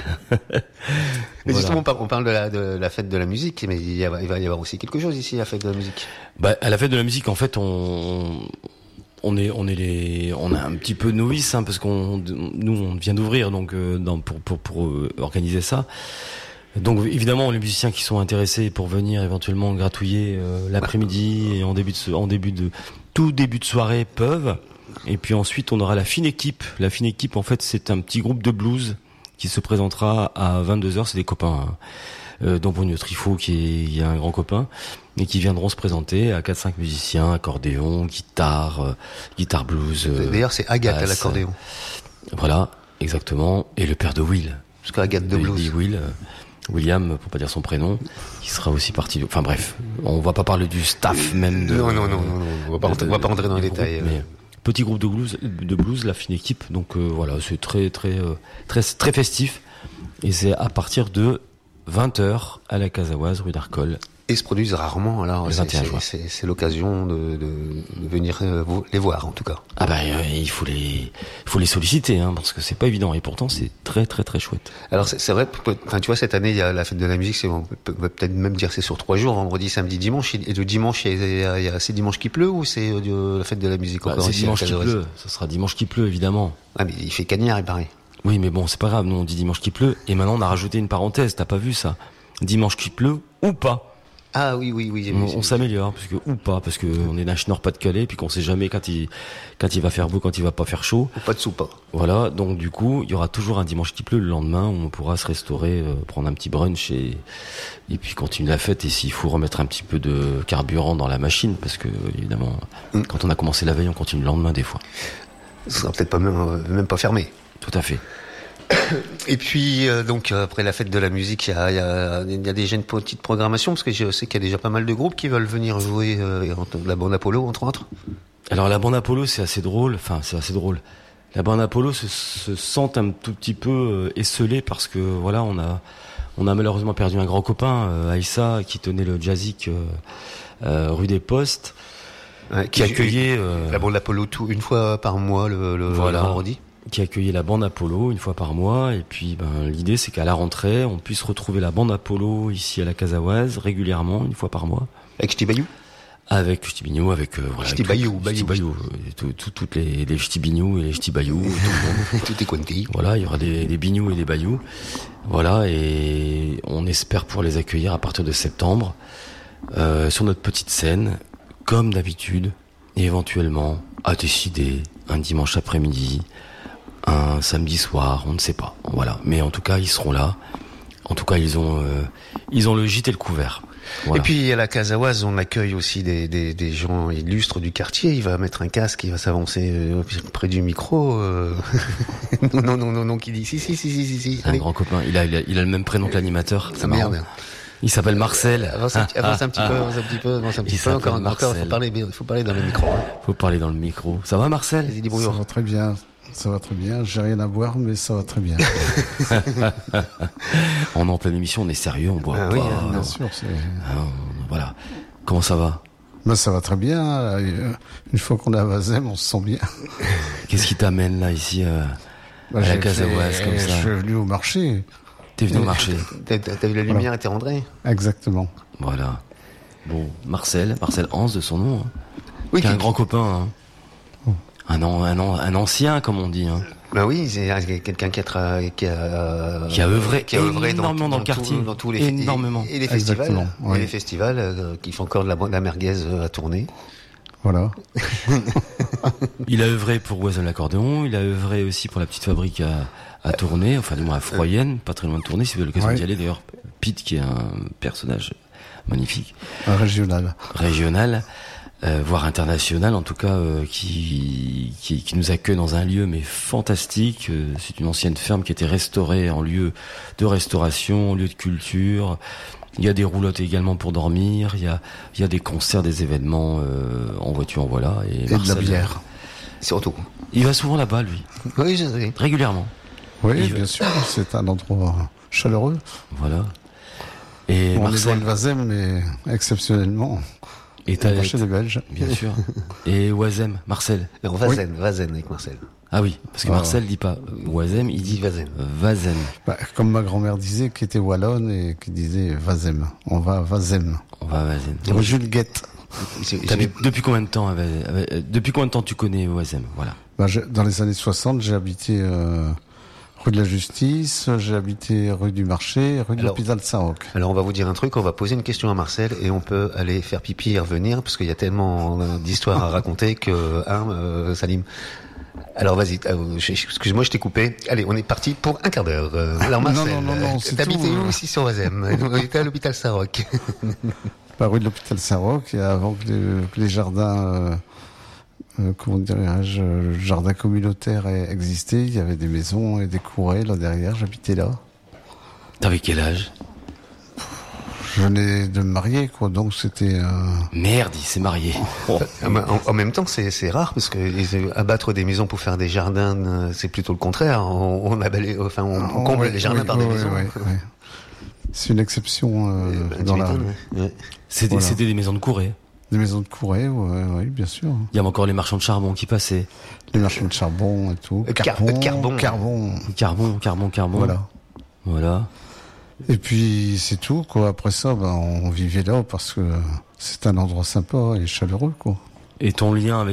Mais voilà. Justement, on parle de la, de la fête de la musique, mais il, y a, il va y avoir aussi quelque chose ici à la fête de la musique. Bah, à la fête de la musique, en fait, on, on est, on est les, on a un petit peu novices, hein, parce qu'on, nous, on vient d'ouvrir, donc, euh, dans, pour, pour, pour euh, organiser ça. Donc, évidemment, les musiciens qui sont intéressés pour venir éventuellement gratouiller euh, l'après-midi et en début de, en début de, tout début de soirée peuvent. Et puis ensuite, on aura la fine équipe. La fine équipe, en fait, c'est un petit groupe de blues qui se présentera à vingt-deux heures, c'est des copains, hein. euh, dont Bruno Trifot qui est, qui est un grand copain, et qui viendront se présenter à quatre cinq musiciens, accordéon, guitare, euh, guitare blues. Euh, D'ailleurs, c'est Agathe basse, à l'accordéon. Voilà, exactement, et le père de Will. Parce qu'Agathe de blues. Will, euh, William, pour pas dire son prénom, qui sera aussi parti. Enfin bref, on va pas parler du staff même de. Non, non, non, non, non. on va pas, de, on va pas rentrer dans les détails. Groupes, mais, petit groupe de blues, de blues, la fine équipe. Donc euh, voilà, c'est très très euh, très très festif. Et c'est à partir de vingt heures à la Casaoise, rue d'Arcole. Et se produisent rarement. Alors c'est, c'est, c'est, c'est l'occasion de, de, de venir euh, les voir en tout cas. Ah bah euh, il faut les il faut les solliciter, hein, parce que c'est pas évident. Et pourtant c'est très très très chouette. Alors c'est, c'est vrai. Enfin tu vois, cette année il y a la fête de la musique. C'est, on peut, on peut peut-être même dire c'est sur trois jours, vendredi, samedi, dimanche. Et le dimanche il y a, il y a c'est dimanche qui pleut ou c'est euh, la fête de la musique bah, encore c'est ici dimanche qui pleut. Ça sera dimanche qui pleut évidemment. Ah mais il fait cagnard il paraît. Oui mais bon c'est pas grave. Nous on dit dimanche qui pleut et maintenant on a rajouté une parenthèse. T'as pas vu ça? Dimanche qui pleut ou pas. Ah oui, oui, oui. J'ai on vu, j'ai on vu. s'améliore, parce que, ou pas, parce que on est d'un Nord Pas-de-Calais, puis qu'on sait jamais quand il, quand il va faire beau, quand il va pas faire chaud. Ou pas de soupe. Voilà, donc du coup, il y aura toujours un dimanche qui pleut le lendemain où on pourra se restaurer, euh, prendre un petit brunch et, et puis continuer la fête. Et s'il faut remettre un petit peu de carburant dans la machine, parce que, évidemment, mm. quand on a commencé la veille, on continue le lendemain des fois. Ce sera peut-être pas même, même pas fermé. Tout à fait. Et puis euh, donc après la fête de la musique, il y a, y, a, y a déjà une petite programmation parce que je sais qu'il y a déjà pas mal de groupes qui veulent venir jouer euh, la bande Apollo entre autres. Alors la bande Apollo c'est assez drôle, enfin c'est assez drôle. La bande Apollo se, se sent un tout petit peu euh, esselée parce que voilà on a on a malheureusement perdu un grand copain, euh, Aïssa, qui tenait le Jazzic euh, euh, rue des Postes, ouais, qui, qui accueillait euh, la bande Apollo tout une fois par mois le, le voilà. vendredi. qui accueillait la bande Apollo une fois par mois. Et puis, ben, l'idée, c'est qu'à la rentrée, on puisse retrouver la bande Apollo ici à la Casaoise régulièrement, une fois par mois. Avec Ch'ti Bayou Avec Ch'ti Bignou, avec, euh, voilà. Ch'ti Bayou, Ch'ti Bayou. Tout, tout, toutes les, les Ch'ti Bignou et les Ch'ti Bayou. Tout le monde. Tout est quanti. Voilà, il y aura des, des Bignou et des Bayou. Voilà, et on espère pouvoir les accueillir à partir de septembre, euh, sur notre petite scène, comme d'habitude, et éventuellement, à décider, un dimanche après-midi, un samedi soir, on ne sait pas. Voilà. Mais en tout cas, ils seront là. En tout cas, ils ont, euh, ils ont le gîte et le couvert. Voilà. Et puis à la Casaoise, on accueille aussi des, des, des gens illustres du quartier. Il va mettre un casque, il va s'avancer euh, près du micro. Euh... non, non, non, non, non, qui dit si, si, si, si, si, si. Un grand copain. Il a, il a, il a le même prénom que l'animateur. C'est marrant. Merde. Il s'appelle Marcel. Avance un, petit, avance un petit peu, avance un petit peu, avance un petit peu. Encore, encore, faut parler, faut parler dans le micro. Hein. Faut parler dans le micro. Ça va, Marcel? Vas-y, dis bonjour. Ça va très bien. Ça va très bien. J'ai rien à boire, mais ça va très bien. On est en pleine émission, on est sérieux, on boit ah, pas. Oui, bien sûr. C'est... Ah, voilà. Comment ça va? Ben, ça va très bien. Une fois qu'on est à Vazem, on se sent bien. Qu'est-ce qui t'amène là, ici, euh, bah, à la Casaoise, comme ça? Je suis venu au marché. T'es venu au marché. T'as, t'as vu la lumière voilà. Et t'es rentré. Exactement. Voilà. Bon, Marcel, Marcel Hans de son nom. Hein. Oui. Qui est un grand copain. Hein. Oh. Un, an, un, an, un ancien, comme on dit. Hein. Bah oui, c'est quelqu'un qui a, tra... qui a, qui a œuvré, qui a œuvré énormément dans, dans, dans le quartier. Tout, dans tous les énormément. Et, et les festivals. Oui. Et les festivals euh, qui font encore de la, de la merguez à tourner. Voilà. Il a œuvré pour Oiseau l'accordéon, il a œuvré aussi pour la petite fabrique à, à tourner, enfin du moins à Froyenne, pas très loin de tourner, si vous avez l'occasion ouais. d'y aller d'ailleurs. Pete qui est un personnage magnifique. Un régional. Régional, euh, voire international en tout cas, euh, qui, qui qui nous accueille dans un lieu mais fantastique. Euh, c'est une ancienne ferme qui a été restaurée en lieu de restauration, en lieu de culture. Il y a des roulottes également pour dormir, il y a, il y a des concerts, des événements euh, en voiture, en voilà. Et, et Marcel, de la bière. Surtout. Il va souvent là-bas, lui. Oui, je sais. Régulièrement. Oui, il bien va... sûr, c'est un endroit chaleureux. Voilà. Et on Marcel... est dans le Vazem, mais exceptionnellement, et t'as marché des Belges. Bien sûr. Et Oisem, Marcel. Non, Vazen, oui. Vazen avec Marcel. Ah oui, parce que ah, Marcel dit pas Oisem, il dit Vazen. Vazen. Bah, comme ma grand-mère disait, qui était wallonne et qui disait Vazem. On va à Vazem. On va à Vazen. Rue Jules Guette. Depuis combien de temps, depuis combien de temps tu connais Oisem? Voilà. Bah, je, dans les années soixante, j'ai habité euh, rue de la Justice, j'ai habité rue du Marché, rue de l'Hôpital Saint-Roch. Alors on va vous dire un truc, on va poser une question à Marcel et on peut aller faire pipi et revenir parce qu'il y a tellement d'histoires à raconter que, hein, euh, Salim. Alors vas-y, euh, excuse-moi, je t'ai coupé. Allez, on est parti pour un quart d'heure. Euh, alors Marcel, non, non, non, non, t'habitais où ici sur Oisem? T'étais à l'hôpital Saint-Roch. Par rue de l'hôpital Saint-Roch, et avant que les, que les jardins, euh, euh, comment dirais-je, le jardin communautaire ait existé, il y avait des maisons et des courets là derrière. J'habitais là. T'avais quel âge? Je venais de me marier, quoi, donc c'était... Euh... Merde, il s'est marié. Oh. En, en même temps, c'est, c'est rare, parce que abattre des maisons pour faire des jardins, c'est plutôt le contraire. On, on, abalait, enfin, on, on comble oui, les jardins oui, par oui, des maisons. Oui, oui. C'est une exception euh, ben, dans la... Ouais. C'était, voilà. C'était des maisons de courée. Des maisons de courée, oui, ouais, bien sûr. Il y avait encore les marchands de charbon qui passaient. Les marchands de charbon et tout. Euh, carbon, carbon, carbon. Carbon, carbon, carbon, carbon. Voilà. Voilà. Et puis c'est tout, quoi. Après ça, ben, on vivait là parce que c'est un endroit sympa et chaleureux, quoi. Et ton lien avec